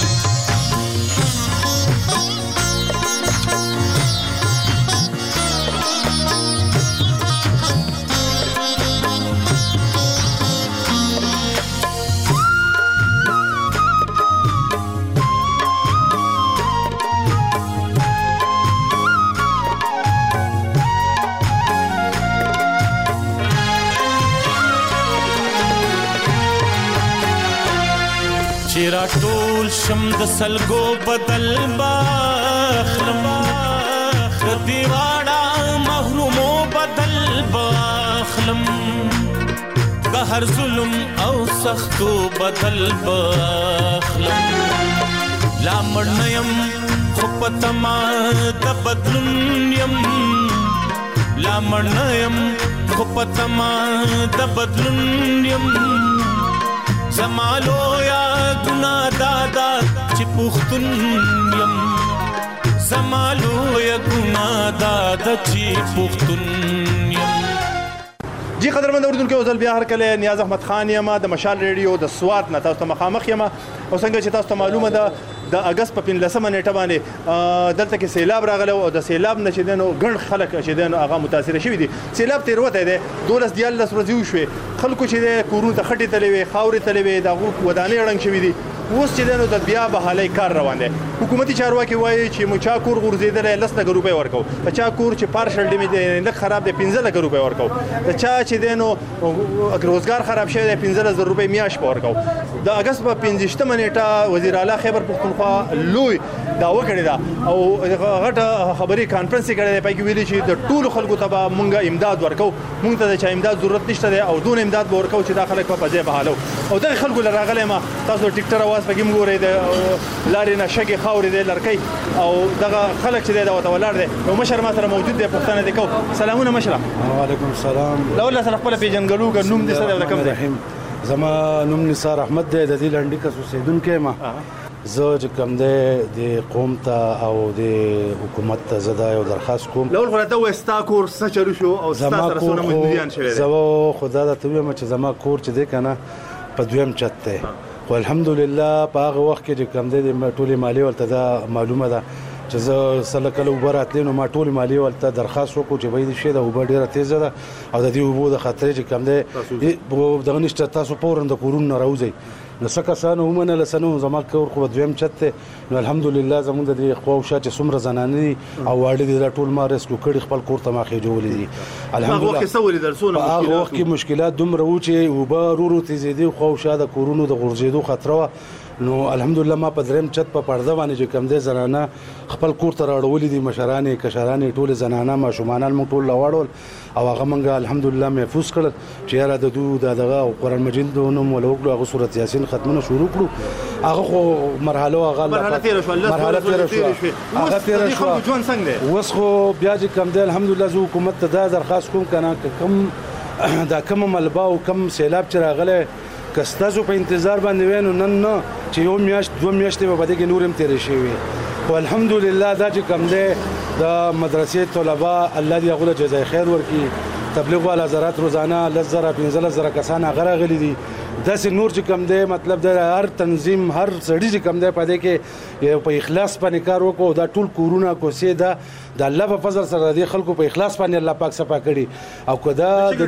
چیرا ټول شم د سلګو بدل باخلم د دیواړه محرومو بدل باخلم د هر ظلم او سختو بدل باخلم لا مړنیم خو پتما د بدلون یم لا مړنیم خو پتما د بدلون یم زمالو یا ګناه دادا چې پښتون یم زمالو یا ګناه دادا چې پښتون یم جی قدرمن اوریدونکو اوس بیا هر کله نیاز احمد خان یم د مشال ریډیو د سوات نه تاسو ته مخامخ یم او څنګه چې تاسو ته معلومه ده د اگست په 15 نیټه باندې دلته کې سیلاب راغلی او د سیلاب نه چې دنو ګڼ خلک چې دنو هغه متاثر شوي دي سیلاب تیر وته دی 12 ورځې وشوي خلکو چې د کورونو ته خټې تلوي خاورې تلوي د ودانې رنګ شوي دي اوس چې دنو د بیا بحالي کار روان دی حکومتي چارواکي وایي چې مو چا کور غورځېدلی 10 لکه روپۍ ورکو د چا کور چې پارشل ډیمیج دی لږ خراب دی 15 لکه روپۍ ورکو د چا چې دی نو روزګار خراب شوی دی 15,000 روپۍ میاشت په ورکو د اګست په 15مه نیټه وزیر اعلی خیبر پښتونخوا لوی دعوه کړې ده او غټه خبري کانفرنس یې کړی دی پای کې ویلي چې د ټولو خلکو ته به مونږ امداد ورکو مونږ ته د چا امداد ضرورت نشته دی او دون امداد به ورکو چې دا خلک په ځای بحالو او دغه خلکو له راغلی ما تاسو ټیکټر اواز پکې هم ګورئ د لارې نه شګې خاورې دی لړکۍ او دغه خلک چې دی دا ورته ولاړ دی یو مشر ما سره موجود دی پوښتنه دې کوو سلامونه مشره وعلیکم السلام له سره خپله پیژنګلو که نوم دې څه دی او د کوم دی زما نوم نثار احمد دی د دې لنډي کس اوسېدونکی یم زه چې کوم دی د قوم ته او د حکومت ته زه دا یو درخواست کوم لول خو راته ووایه ستا کور څه چلو شو او ستا سره څونه مجبوریان شوی دی زه خو دا درته ووایم چې زما کور چې دی که نه په دویم چت دی خو الحمدلله په هغه وخت کې چې کوم دی د ټولې مالیې ورته دا معلومه ده چې زه سله کله اوبه راتلې نو ما ټولې مالیې ورته درخواست وکړو چې بهی د شی د اوبه ډېره تیزه ده او د دې اوبو د خطرې چې کوم دی دغه نشته تاسو فوراً د کورونو نه راوځئ نو څه کسانو ومنله څه نه زما کور خو دویم چت دی نو الحمدلله زموږ د دې خوا او شا چې څومره زنانې دي او واړه دي دا ټول ما ریسکو کړي خپل کور ته ما خېجولي دي الحمدلله هغه وخت کې مشکلات دومره وو چې اوبه ورو ورو تیزېدې خوا او شا د کورونو د غورځېدو خطره وه نو الحمدلله ما په دریم چت په پرده باندې چې کوم دی زنانه خپل کور ته راوړولي دي مشرانې کشرانې ټولې زنانه ماشومانان موږ ټول راوړول او هغه موږ الحمدلله محفوظ کړل چې یاره د دو دغه قرآن مجید نوم ول وکړو هغه سورت یاسین ختمونه شروع کړو هغه خو مرحله هغه مرحله تیر شو هغه تیر شو اوس خو بیا چې کوم دی الحمدلله زه حکومت ته دا درخواست کوم کنه کم دا کم ملبا او کم سیلاب چې راغلی که ستاسو په انتظار باندې وینو نن نه چې یو میاشت دوه میاشتې به په دې کې نور هم تېرې شوي خو الحمدلله دا چې کوم دی د مدرسې طلبا الله دې هغو له جزای خیر ورکړي تبلیغ والا حضرات روزانه 10,000 15,000 کسان هغه راغلي دي داسې نور چې کوم دی مطلب د هر تنظیم هر سړي چې کوم دی په دې کې په اخلاص باندې کار وکړو دا ټول کورونه کوڅې ده د الله په فضل سره د خلکو په اخلاص باندې الله پاک صفا کړي او کدا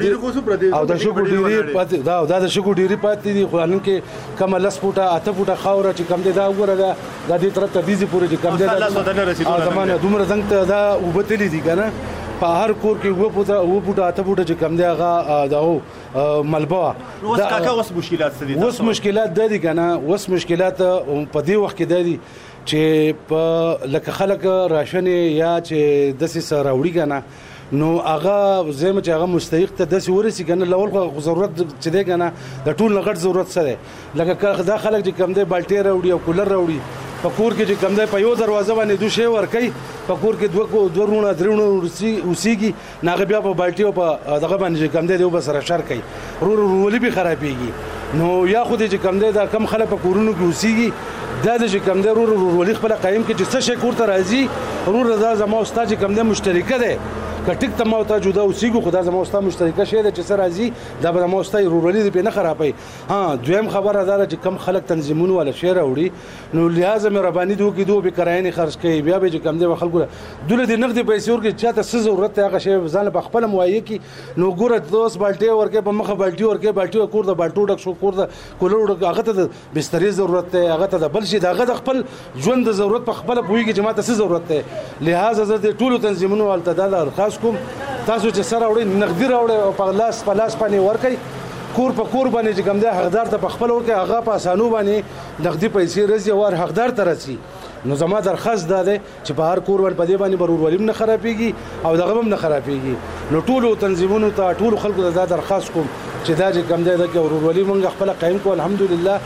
او د شګو ډیری پاتې دا د شګو ډیری پاتې دي خو نن کې کم لس فوټه اته فوټه خاوره چې کم دی دا وګوره دا د طرف ته دیزي پورې چې کم دی دا زمانه دومره څنګه ته دا وبتلی دي کنه په هر کور کې و فوټه اته فوټه چې کم دی هغه دا ملبا اوس کاکا اوس مشکلات څه دي اوس مشکلات د دي کنه اوس مشکلات په دې وخت کې د دي چې په لکه خلک راشن یا چې داسې سره راوړي کنه نو هغه زموږ چې هغه مستحق ته داسې ورسي کنه لول خو ضرورت چې دی کنه د ټول غټ ضرورت سره لکه دا خلک چې کم دی بالټي راوړي او کولر راوړي په کور کې چې کم دی په یو دروازه باندې دوه شی ورکي په کور کې دوه رونه درونه اوسېږي ناغه بیا په بالټي او په دغه باندې کم دی یو سره شر کوي ولې به خرابېږي نو یا خو دې چې کم دی دا کم خلک په کورونو کې اوسېږي دا د چې کم دی ولې خپل قایم کې چې څه شي کور ته راځي دا زما استاد چې کم دی مشترکه ده کټیک ته ما ته جدا اوسېږو خو دا زما استاد مشترکه شی ده چې څه راځي دا به زما استاد رورولي دې نه خرابوي دویم خبره ده چې کم خلک تنظیمونه ولا شی راوړي نو لہذا مهرباني دوی کې دوی به کراینې خرج کوي بیا به چې کم دی خلکو دوله د نقد پیسې ورکړي چاته څه ضرورت دی هغه شی ځان په خپل موایي کې نو ګوره دوس بالټي ورکې په مخه بالټي ورکې بالټي کور د بالټو ډک شو کور د کولر هغه ته د بسترې ضرورت دی هغه ته د بل شي دغه د خپل ژوند د ضرورت په خپل پويږي چې ماته څه ضرورت دی لہذا زه د ټولو تنظیمونو ولته دا درخواست کوم تاسو چې سره وړي نقدي راوړي او په لاس باندې ورکي کور په کور باندې چې کوم دی حقدار ته په خپل ورکي هغه په اسانو باندې نقدي پیسې رسي او حقدار ته رسي نو زما درخواست ده چې په هر کور باندې په دې باندې برورولیم نه خرابېږي او دغه هم نه خرابېږي نو ټولو تنظیمونو ته ټولو خلکو ته دا درخواست کوم چې دا چې کوم دی د ورورولي مونږ خپل قائم کو الحمدلله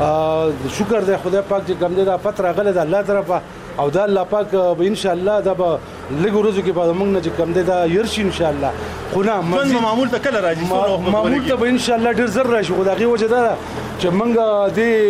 شکر دی خدای پاک چې کوم دی دا فتره غله د الله طرفه او دا الله پاک به ان شاء الله دا به لږ ورځو کې بعد موږ نه چې کم دی دا يرشي ان شاء الله خو نه معمول ته کله راځي معمول ته به ان شاء الله ډیر زر راشي خو دا غي وجه ده چې موږ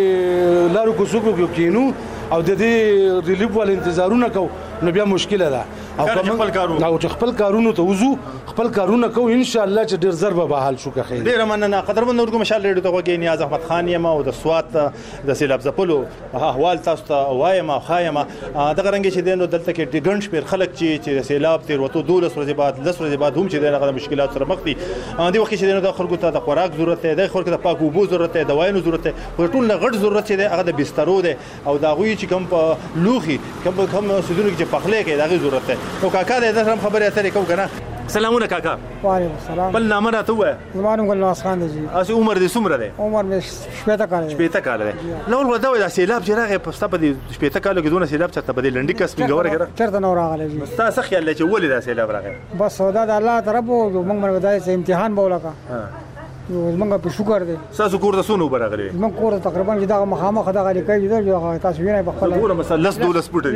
د لارو کوڅو کې کینو او د دې ریلیف ول انتظارونه کو نو بیا مشکله ده او چې خپل کارونو ته وزو خپل کارونه کوو ان شاء الله چې ډیر زر به بحال شو که خیر ډیر مننه قدرمن اورګو مشال ریډیو ته وګورئ نیاز احمد خان یم او د سوات د سیلاب ځپلو احوال تاسو ته وایم او خایم دغه رنګ چې دینو دلته کې د ګڼ شمېر خلک چې سیلاب تیر وته 12 ورځې بعد 10 ورځې بعد هم چې دغه مشکلات سره مخ دي د وخت چې دینو د خلکو ته د خوراک ضرورت دی د خلکو ته پاک اوبو ضرورت دی د وایو ضرورت دی ټول غټ ضرورت دی هغه د بسترو دی او دا غوي چې کوم لوخي کوم سودونو کې پخلې کې دغه ضرورت دی او کاکا د هم خبره اترې کو کنه سلامونه کاکا وعلیکم السلام بل نامه راته وای زمانو ګلناز خان دی اسی عمر دې څومره دی عمر مې 18 کال دی 18 کال دی لور ودا ودا سیلاب چې راغی په ستاسو په 18 کال کې دونه سیلاب چرته بدل لنډی کس پیګور کړه چرته نو راغلی جی تاسو خیال چې ولې دا سیلاب راغی بس سودا د الله طرف موږ مرګدای سه امتحان بولاکا موږ په شکر دی تاسو کور د سونو برغلی موږ کور تقریبا چې دا مخامخ دغه لیکي دا تاسو وینئ په خپل ګوره مثلا لس دولس پټ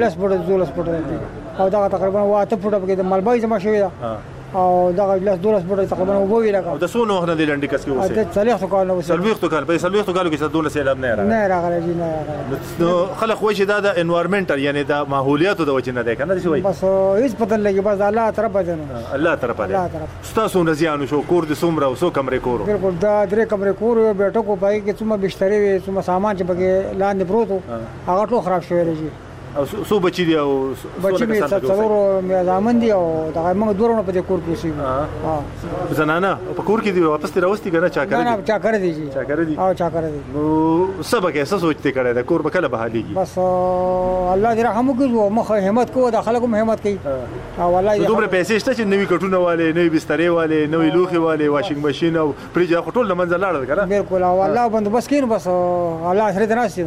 او دا تقریبا واته پټ په د ملبای زما شوی دا او دا ګلاس دولس پټ تقریبا وګوي لکه او د سونو نه د لنډی کس کې اوسه د صالح کال نو صالح کال په صالح کال کې څه دولس سیلاب نه راغلی جی نه نو خلک وایي چې دا د انوایرنمنټل یعنی د ماحولیاتو د وجه نه دی کنه څه وایي بس هیڅ پته لګي بس الله طرف ده الله طرف ده تاسو نه زیانو شو کور د سومره او سو کمرې کورو بالکل دا درې کمرې کور یو بیٹو کو پای کې څومره بسترې وي څومره سامان چې بګي لاندې پروت هغه ټول خراب شوی دی او سو بچی دی او بچی می څلور می ځامن دی او دا موږ دورونه په کور کې شي زنانه په کور کې دی واپس تی راوستي کنه چا کړی نه چا کړی دی چا کړی دی او چا کړی دی نو سبا کې څه سوچته کړی دا کور به کله بحاليږي بس الله دې رحم وکړي مخ همت کو دا خلکو همت کوي او والله دومره پیسې شته چې نوې کټونه والے نوې بسترې والے نوې لوخي والے واشنګ ماشين او فریج ټول لمنځه لاړل کنه بالکل او الله بندوبست کین بس الله سره دناسي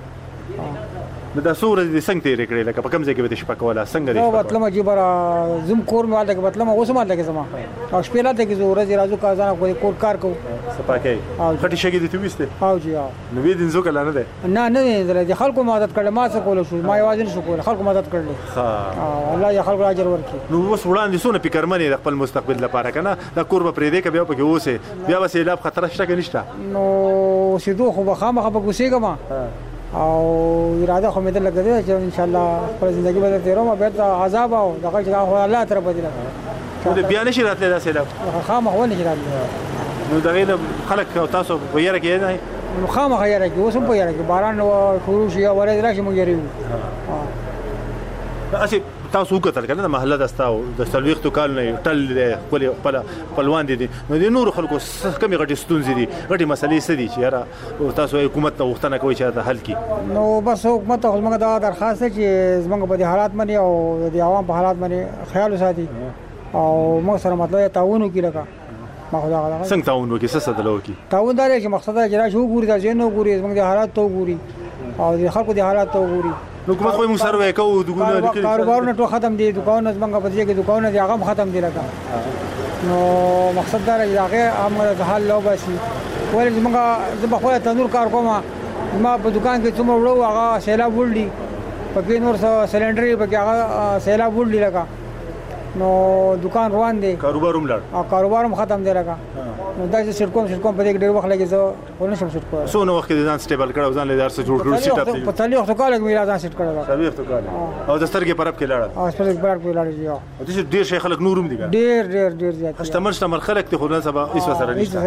دا سورې د څنګه تیرې کړې لکه په کوم ځای کې به شپه کوله څنګه دی او مطلب چې برا زم کور مې والده کې مطلب اوس ماته کې زما او شپه لاته کې زوره راځو کا ځان کوی کور کار کو سپاکې خټي شګې دي تويسته او جی او نو وې دین زو کله نه ده نه د خلکو مدد کړل ما څه کول شو ما یوازې نشو کول خلکو مدد کړل ها الله یا خلکو اجر ورکړي نو اوس وړاندې سونه فکرمنې د خپل مستقبل لپاره کنه دا کور به پرې دې کې بیا په کې اوسه بیا به سیلاب خطر شته کې نشته نو سیدو خو بخامه خو ګوسېګما او اراده خو مې ده لګېده چې ان شاء الله خپل ژوندۍ به تیروم به عذاب او دغه چې الله طرف بدل نو بیا نشي راتلی دا سیلاب خامخ ونه شي راتلی نو دغه خلک تاسو په یاره کې نه نو خامخ یاره کې اوس هم په یاره کې باران شروع شي او ورځ راشي موږ یې اسی تاسو وکړل کنه د محله دستاو د سلويختو کال نه ټل خپل خپلوان دي نو د نور خلکو کمی غټي ستونزې دي غټي مسلې سدي چې یاره تاسو حکومت ته وختنه کوي چې دا حل کی نو بس حکومت ته موږ دا درخواست چې زموږ په حالات باندې او د عوام په حالات باندې خیال وساتي او موږ سره مطلب تعاون وکړي لکه ما خدا غلا څنګه تعاون وکړي څه سدلو کی تعاون دا چې مقصد دا چې راځو ګوري دا زینو ګوري زموږ د حالات ته ګوري او د خلکو د حالات ته ګوري حکومت خو موږ سره وکاو دغه کاروبارونه ټول ختم دي دکانونه زمونږ په دې کې دکانونه دي هغه ختم دي لکه نو مقصد دا دی هغه امر د حل لو باسي ولې زمونږ زه په خپل تنور کار کوم ما په دکان کې څومره وړو هغه سیلاب وړي په کې نور سلندري په کې هغه سیلاب وړي لکه نو دکان روان دي کاروباروم لړ او کاروباروم ختم دی لکه نو دا چې سټ کوم په دې ډېر وخت لګي زه ونه شم سټ کوم سو نو وخت دې ځان سټیبل کړو ځان له دار څخه جوړ کړو سټ اپ په تلې وخت کال کې میرا ځان سټ کړو سوي وخت کال او د سترګې پرب کې لاړ او سترګې پرب کې لاړ یو د دې ډېر شي خلک نورم دي ډېر زیات استعمال خلک ته خو نه سبا هیڅ وسره نشته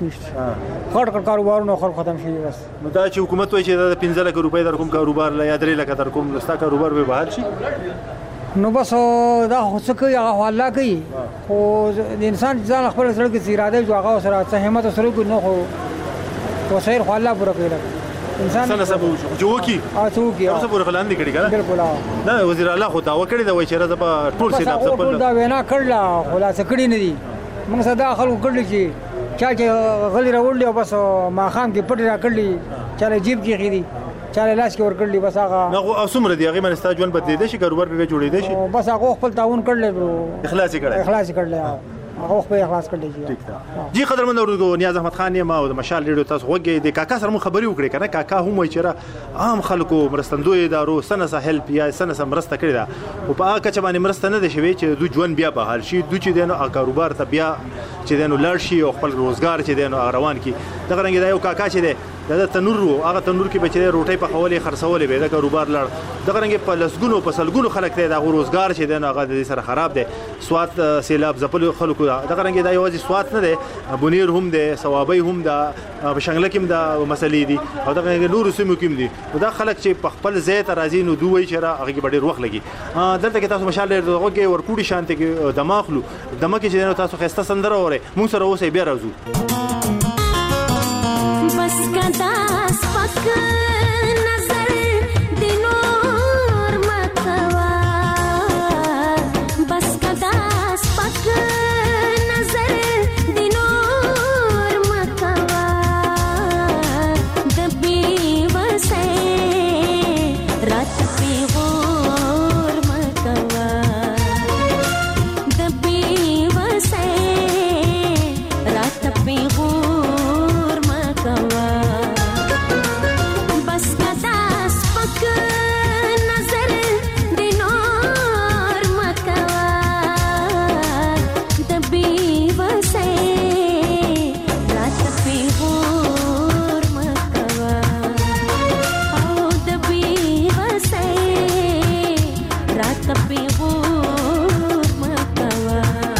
خړ کاروبارونه خو ختم شي بس نو دا چې حکومت وایي چې دا 15 لک روپۍ در کوم کاروبار لا یا 3 لک در کوم لستا کاروبار به بحال شي نو بس دا څه کوي هغه الله کوي خو د انسان ځان خپل سره کې اراده جو هغه سره څه همت سره کو نو خو وسیر خو الله پوره کوي انسان سره سبو جو کی اوکی اوسه پوره خلان دي کړي کنه بالکل نه وزیر الله خو دا وکړي دا وای چې راځه په ټول سیلاب ټول دا وینا کړلا خلاص کړي نه دي موږ صدا خلکو کړل چې چا غلی راوړل او بس ما خام کې پټ را کړلی چاله جیب کې خېدي چاله لاس کې ور کړلی بس هغه نو اوسمره دی هغه من استاجون بدلی دي شي کاروبار به جوړې دي شي بس هغه خپل تعاون کړل اخلاص کړل هغه خپل اخلاص کړل جی قدرمن اورګو نیاز احمد خان یم او د مشال ریډیو تاسو وګورئ د کاکا سره مو خبري وکړي کنه کاکا هم وایي چې عام خلکو مرستندوی ادارو سنه سهل پیا سنه سم مرسته کړی دا او په هغه کچ باندې مرسته نه دي شوی چې دوی ژوند بیا به حل شي دوی چې دنه کاروبار ته بیا چې دنه لړ شي او خپل روزګار چې دنه روان کی دغه رنګ دا یو کاکا چې دی د تنور وو هغه تنور کې بچره روټي په خولې خرڅولې به دا کاروبار لړ دغه رنګ په لسګونو په سلګونو خلک دی دا روزګار چې دی هغه د سره خراب دی سوات سیلاب زپل خلکو دغه رنګ دا یوازې سوات نه دی بونیر هم دی ثوابي هم دا بشنګله کې دا مسلې دي او دغه نور سیمو کې دي دا خلک چې په خپل ځای ته راځي نو دوی چې هغه کې ډېر وخت لګي دلته کې تاسو مشال دغه کې ورکوټي شانته کې دماغلو دمه کې چې تاسو خسته سندره وره موږ سره اوسې بیا راځو بس کدا سپک نظر دینور مکوا بس کدا سپک نظر دینور مکوا دبی وسه رات پی غور مکوا دبی وسه رات پی غور مکوا بس کدا سپک نظر دینور مکوا دبی وسه رات پی غور مکوا او دبی وسه رات پی غور مکوا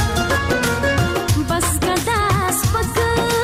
بس کدا سپک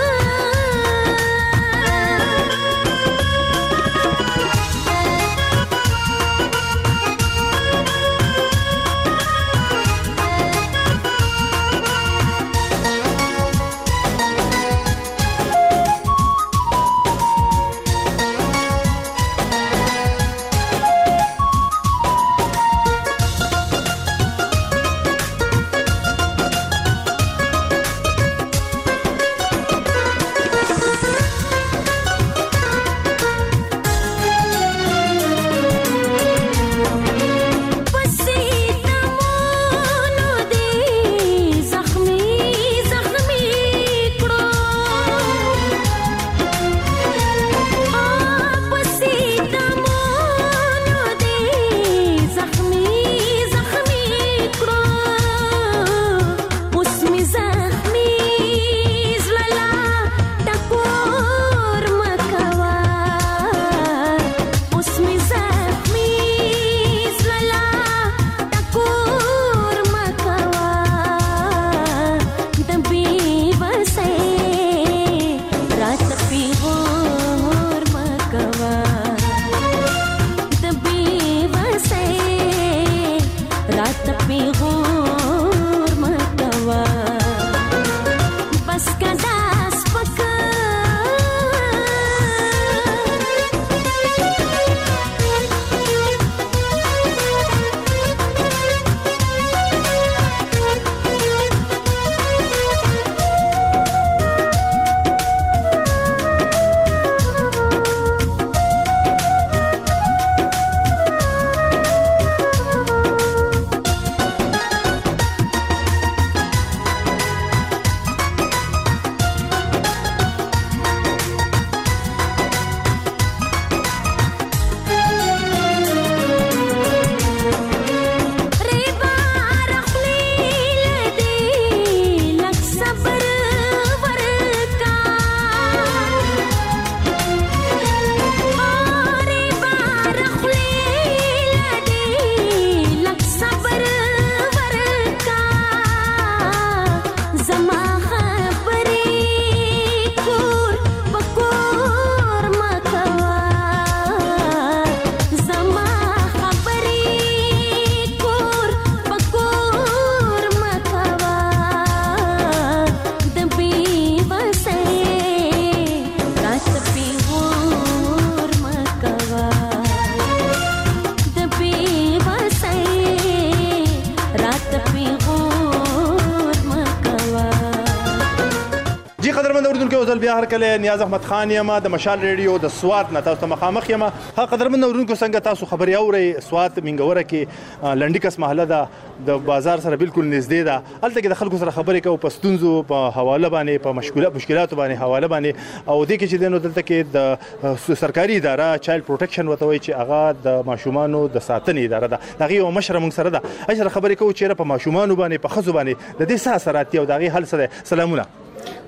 ځل بیا هر کله نیاز احمد خان یم د مشال ریډیو د سوات نه تاسو مخامخ یم ها قدرمن اورونکو څنګه تاسو خبري اوري سوات منګوره کې لنډیکس محله ده د بازار سره بالکل نږدې ده الته کې د خلکو سره خبرې کوو په ستونزو په حواله باندې په مشکلاتو باندې حواله باندې او د کې چې دنو دلته کې د سرکاري اداره چایلډ پروټیکشن وته وي چې هغه د ماشومانو د ساتنې اداره ده دغه یو مشر موږ سره ده اجر خبرې کوو چې په ماشومانو باندې په خزو باندې د دې اثرات او دغه حل سره سلامونه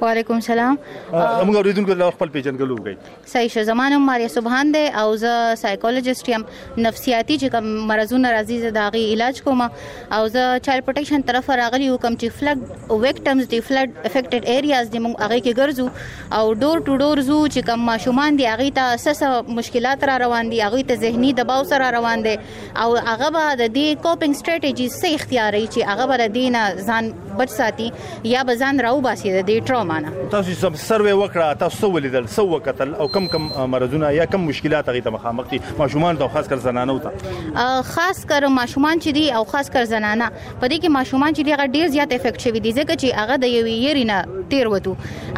وعلیکم السلام. موږ اوریدونکو له خپل پیژنګلو وګي. صحیح شه. زمانه ماریا سبحان ده او زه سایکولوژیست یم. نفسیاتی چې کوم مرزونه راځي زه داغي علاج کوم او زه چایلډ پروټیکشن طرف راغلی کوم چې فلډ وکټمز دی فلډ افیکټډ ایریاز دی موږ هغه کې ګرځو او ډور ټو ډور زو چې کوم ماشومان دی هغه ته اساسه مشکلات را روان دي هغه ته ذهني دباو سره روان دي او هغه به د دې کوپینګ سټریټیجیز سه اختیاري چې هغه به دینه ځان بچ ساتي یا به ځان راو باسي د دې ټراما نه. تاسو سم سروې وکړه تاسو ولیدل سو وکتل او کم مرزونه یا کم مشکلات هغه ته مخامخ دي ماشومان ته خاص کر زنانه ته خاص کر ماشومان چې دي او خاص کر زنانه په دې کې ماشومان چې دي هغه ډیر زیات افیکټ شوی دي ځکه چې هغه د یوې یری نه تیر وته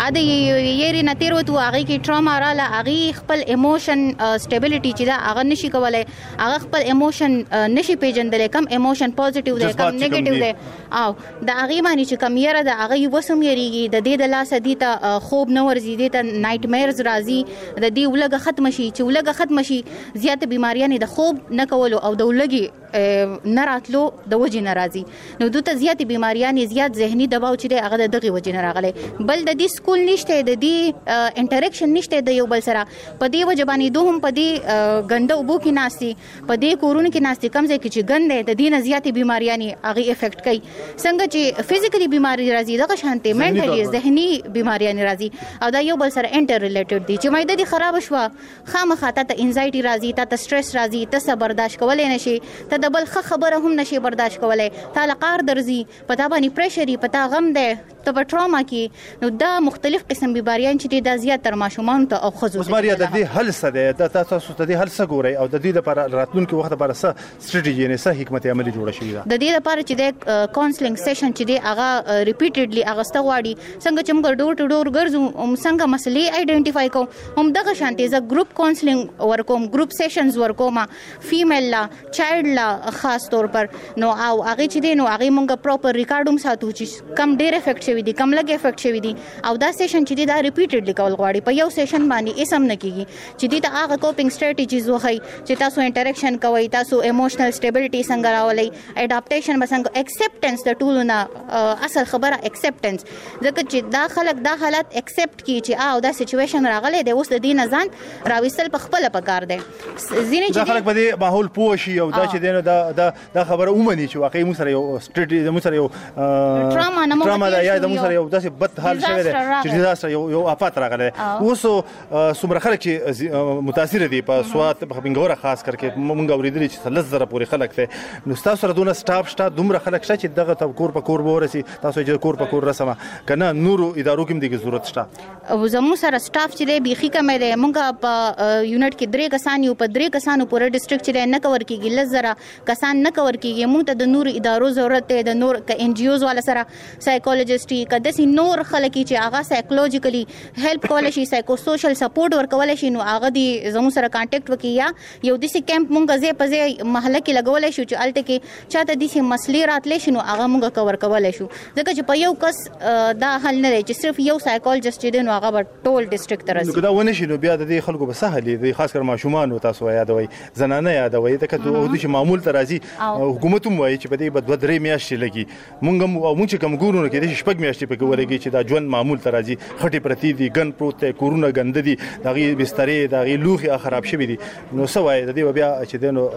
هغه کې ټراما رااله هغه خپل ایموشن سټیبিলিټي چې دا هغه نشي کولای هغه خپل ایموشن نشي پیژندل کم ایموشن پوزټیو دی کم نیگیټیو دی او دا هغه باندې چې کم یره دا هغه وسم یریږي د دې د لاس دي ته خوب نه ورزي دي ته نایټ میرز راځي د دې ولګه ختم شي چې ولګه ختم شي زیات بیماریاں د خوب نه کولو او د ولګي نه راتلو د وجې ناراضي نو دوی زیات بیماریاں زیات ذهني دباو چې هغه دغه وجې نه راغلي بل د دې سکول نشته د دې انټریکشن نشته د یو بل سره په دې وجه باندې دوهم په دې ګنده وبو کې ناشتي په دې کورونو کې ناشتي کم ځای کې چې ګنده د دې نه زیات بیماریاں هغه افیکټ کوي څنګه چې فزیکلی بیماری راځي دغه شانتي منټلی ذهني بیماریاں راځي او دا یو بل سره انټر ریلیټډ دي چې مایده دي خراب شوه خامخا ته انزایټي راځي ته سټرس راځي ته صبر برداشت کولای نشي ته د بل خبره هم نشي برداشت کولای ته لقار درځي پتا باندې پریشر پتا غم ده ته په ټراما کې نو دا مختلف قسم بیماریاں چې د زیات تر ماشومان ته او خزو ماریا د دې حل څه ده د تاسو ته د حل څه ګوري او د دې لپاره راتلونکي وخت لپاره څه سټریټیجی نه څه حکمت عملی جوړه شوې ده د دې لپاره چې د کاونسلینګ سیشن چې دی هغه ریپیټډلی هغه ستغواړي څنګه چې موږ ډور ټو ډور ګرځو څنګه مسلې آیډنټیفای کوو هم دغه شانتي ز ګروپ کاونسلینګ ورکوم ګروپ سیشنز ورکوم فیمیل لا چایلډ لا خاص طور پر نو او هغه چې دی نو هغه موږ پراپر ریکارډوم ساتو چې کم ډیر افیکټ شوی دي کم لګ افیکټ شوی دي او دا سیشن چې دی دا ریپیټډلی کول غواړي په یو سیشن باندې اسم نه کیږي چې دی ته هغه کوپینګ سټریټیجیز وخی چې تاسو انټریکشن کوئ تاسو ایموشنل سټیبিলিټي څنګه راولئ اډاپټیشن بسنګ ایکسپټنس د ټولو نه اصل خبره ایکسپټنس ځکه چې دا خلک دا حالت ایکسپټ کی چې او دا سچويشن راغلی دی اوس د دې نه ځان راوستل په خپل پکار دی ځینې چې خلک په دې ماحول پوه شي او دا چې دی دا خبره اومني چې واقعي موږ سره یو سټریټ د موږ سره یو ټراما دا یا د موږ سره یو داسې بد حال شوی دی چې ډیزاستر یو آفات راغلی اوس څومره خلک چې متاثر دي په سوات په بنګوره خاص کر کې موږ اوریدلی چې 3000 پورې خلک ته نو تاسو سره دونه سټاف شته دومره خلک شته چې دغه کور په کور ورسي تاسو چې کور په کور رسمه کنه نورو ادارو کې دغه ضرورت شته او زمو سره سټاف چې دی بيخي کمه دی موږ په یونټ کې درې کسان یو په درې کسانو پورې ډیسټریکټ چې نه کور کیږي لزره کسان نه کور کیږي موږ ته د نورو ادارو ضرورت دی د نور ک ان جی اوز والا سره سایکولوژیسټي کده سي نور خلک چې هغه سایکولوژیکلی هیلپ کول شي سایکو سوشل سپورټ ورکول شي نو هغه دی زمو سره کانټیکټ وکي یا یو د سي کیمپ مونږ زه په زه محله کې لګول شي چې الته کې چاته د سي مسلې راتلې شي نو هغه مونږ کور کول شي ځکه چې په یو کس دا حل نه دی چې صرف یو سایکولوژیست دی نو هغه ټول ډیسټریکټ تر نو دا ونه شي نو بیا د دې خلکو به سهل دي خاص کر ماشومان او تاسو یادوي زنانه یادوي ته کته د شي معمول ترازی حکومت هم وایي چې په دې بد درې میاشتې لګي مونږ کوم ګورو کې د شپږ میاشتې په ورګي چې دا ژوند معمول ترازی خټي پرتی دي ګن پروت کورونه ګند دي دغه بسترې دغه لوخي خراب شوی دي نو سوای د دې بیا چې دنو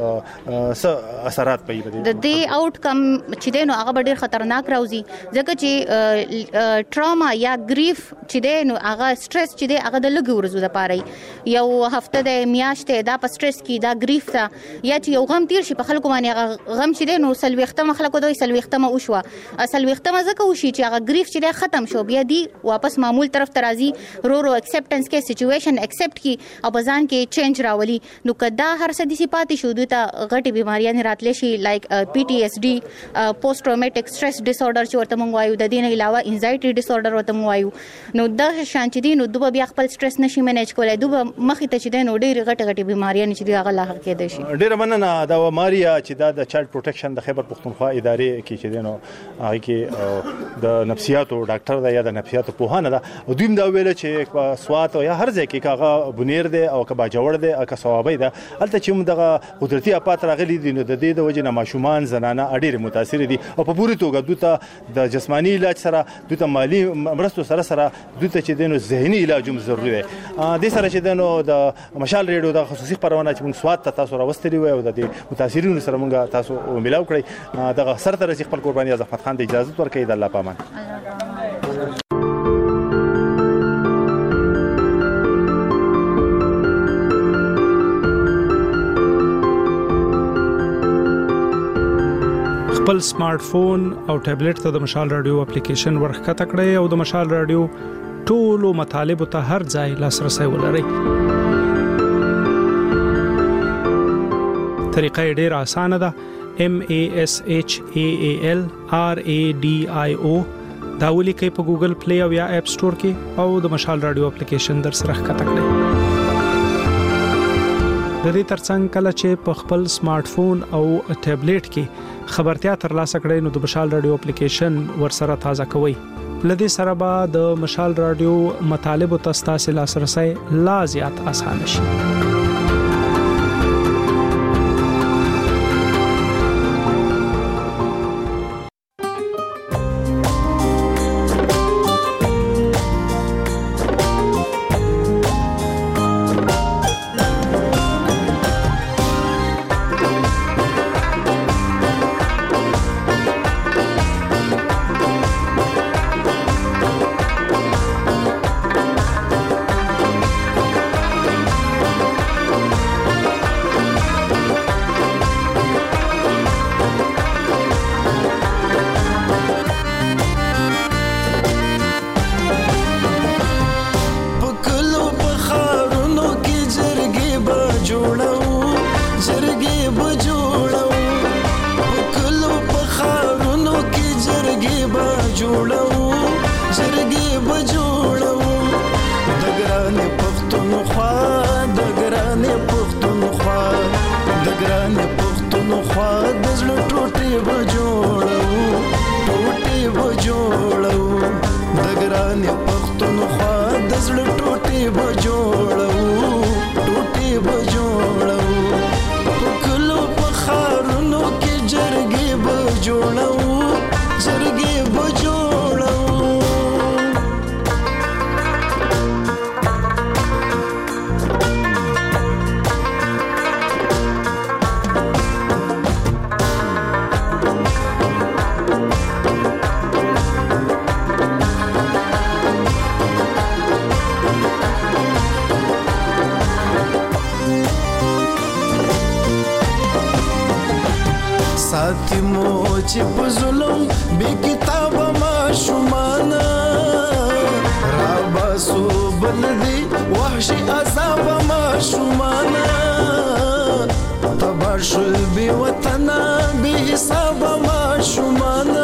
س اثرات پي د دې آوټ کم چې دنو هغه ډیر خطرناک راوځي ځکه چې ټراما یا گریف چې دنو هغه سټرس چې دی هغه د لګ ورزو د پاره یو هفته د میاشتې دا په سټرس کې دا گریف تا یا چې یو غم تیر شي په خلکو باندې غم چې دنو سلوختمه خلکو دوی سلوختمه وشوه سلوختمه زکه وشي چې هغه گریف چې ختم شو بیا دی واپس معمول طرف ترازی رو ایکسپټنس کې سچويشن ایکسپټ کی او بزان کې چینج راولي نو کدا هر څه د صفات شو د غټي بیماریاں راتلې شي لایک پی ټی ایس ډي پوسټ ټراومټک سټرس ډیس اورډر چې ورته مونږ وایو د دې نه علاوه انزایټي ډیس اورډر ورته مونږ وایو نو د شان چې دي نو دوه بیا خپل سټرس نشي مینیج کولای دوه مخې ته چې دي نو ډېر غټي بیماریاں چې دی هغه لاحق کېدای شي ډېر مننه دا ماریا چې دا د چایلډ پروټیکشن د خیبر پختونخوا ادارې کې چې دي نو هغه کې د نفسیاتو ډاکټر دا یا د نفسیاتو پوهانه دا او دویم دا ویل چې په سوات او یا هر ځای کې کاغه بنیر دی او کبا جوړ دی او کا ثوابي ده البته چې موږ دغه قدرتي اپات راغلي دي نو د دې د وجه نه ماشومان زنانه اډیر متاثر دي او په پوری توګه دوته سره د جسمانی علاج سره دوی ته مالی مرستو سره دوی ته چې دینو ذهني علاج هم ضروري دی د سره چې دینو د مشال ریډیو د خصوصي خبرونه چې موږ سواد ته تاسو راوستلی وي او د متاثرینو سره موږ تاسو ملاو کړی دغه سره تر خپل قرباني از احمد خان ته اجازه ورکړي د الله پامان خپل سمارټ فون او ټابلیټ ته د مشال رادیو اپلیکیشن ورخته کړئ او د مشال رادیو ټولو مطالب ته هر ځای لاسرسي ولرئ. طریقه ډیره اسانه ده. MASHAAL RADIO دا ولیکئ په ګوګل پلی او یا اپ سٹور کې او د مشال رادیو اپلیکیشن در سره ښکته کړئ. د دې ترڅنګ کله چې په خپل سمارټ فون او ټابلیټ کې خبرتیا ترلاسه کړئ نو د مشال رادیو اپلیکیشن ورسره تازه کوئ. لدې سره به د مشال رادیو مطالب او تاسو لاسرسي لا زیات اسانه شي. چې په ظلم بې کتابه ماشومانه راباسو بلدي وحشي عذابه ماشومانه تبار شل بې وطنه بې حسابه ماشومانه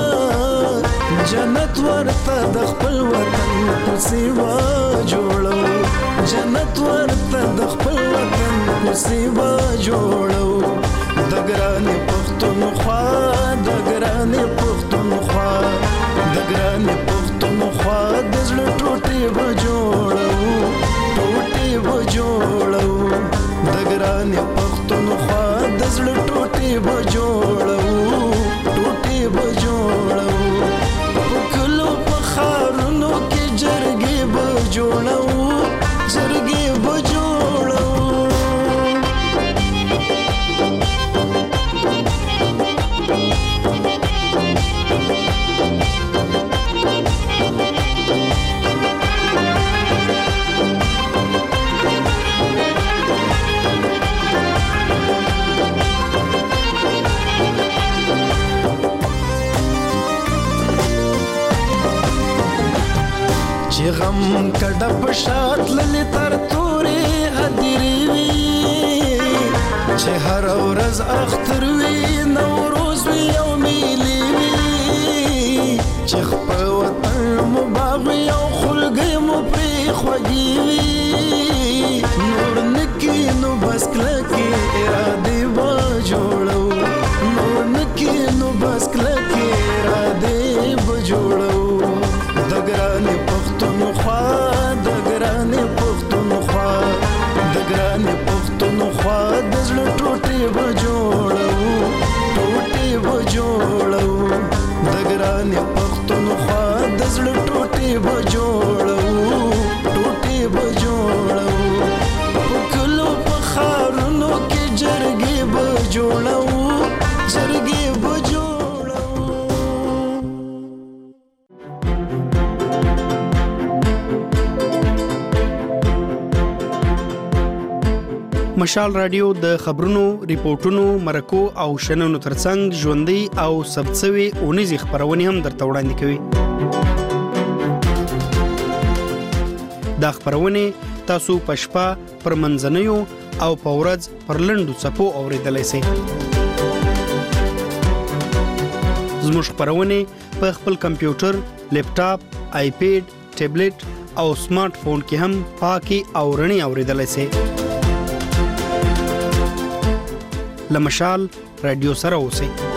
جنت ورته د خپل وطن کوڅې جوړو جنت ورته د خپل وطن کوڅې جوړو د ګرانې پښتونخوا د ګرانې پښتونخوا د ګرانې پښتونخوا د زړه ټوټې به جوړو ټوټې به جوړو د ګرانې پښتونخوا د زړه ټوټې به جوړو ټوټې به جوړو په کلو په ښارونو کې جرګې به جوړو جرګې به جوړو چې غم کډه په شات للی تر تورې هدیرې وي چې هر ورځ اختر وي نوروز وي او میلې وي چې خپل وطن مو باغ وي او خلګۍ مو پرې خوږې وي نور نکي نو بس کلکې ارادې به جوړو نور نکي نو بس کلکې ارادې به جوړو د ګرانې پښتونخوا د ګرانې پښتونخوا د ګرانې پښتونخوا د زړه ټوټې به جوړو ټوټې به جوړو د ګرانې مشال رادیو د خبرونو، ریپورتونو، مرکو او شننو ترڅنګ ژوندۍ او ثبتسوي اونیزې خبرونه هم درته وړاندې کوي. دا خبرونه تاسو په شپه، پر منځنیو او په ورځ پر لنډو څپو اوریدلای شئ. زموږ خبرونه په خپل کمپیوټر، لیپټاپ، آیپیډ، ټابلیټ او سمارټ فون کې هم پاکي او رڼي اوریدلای شئ. لمشال رادیو سره اوسئ.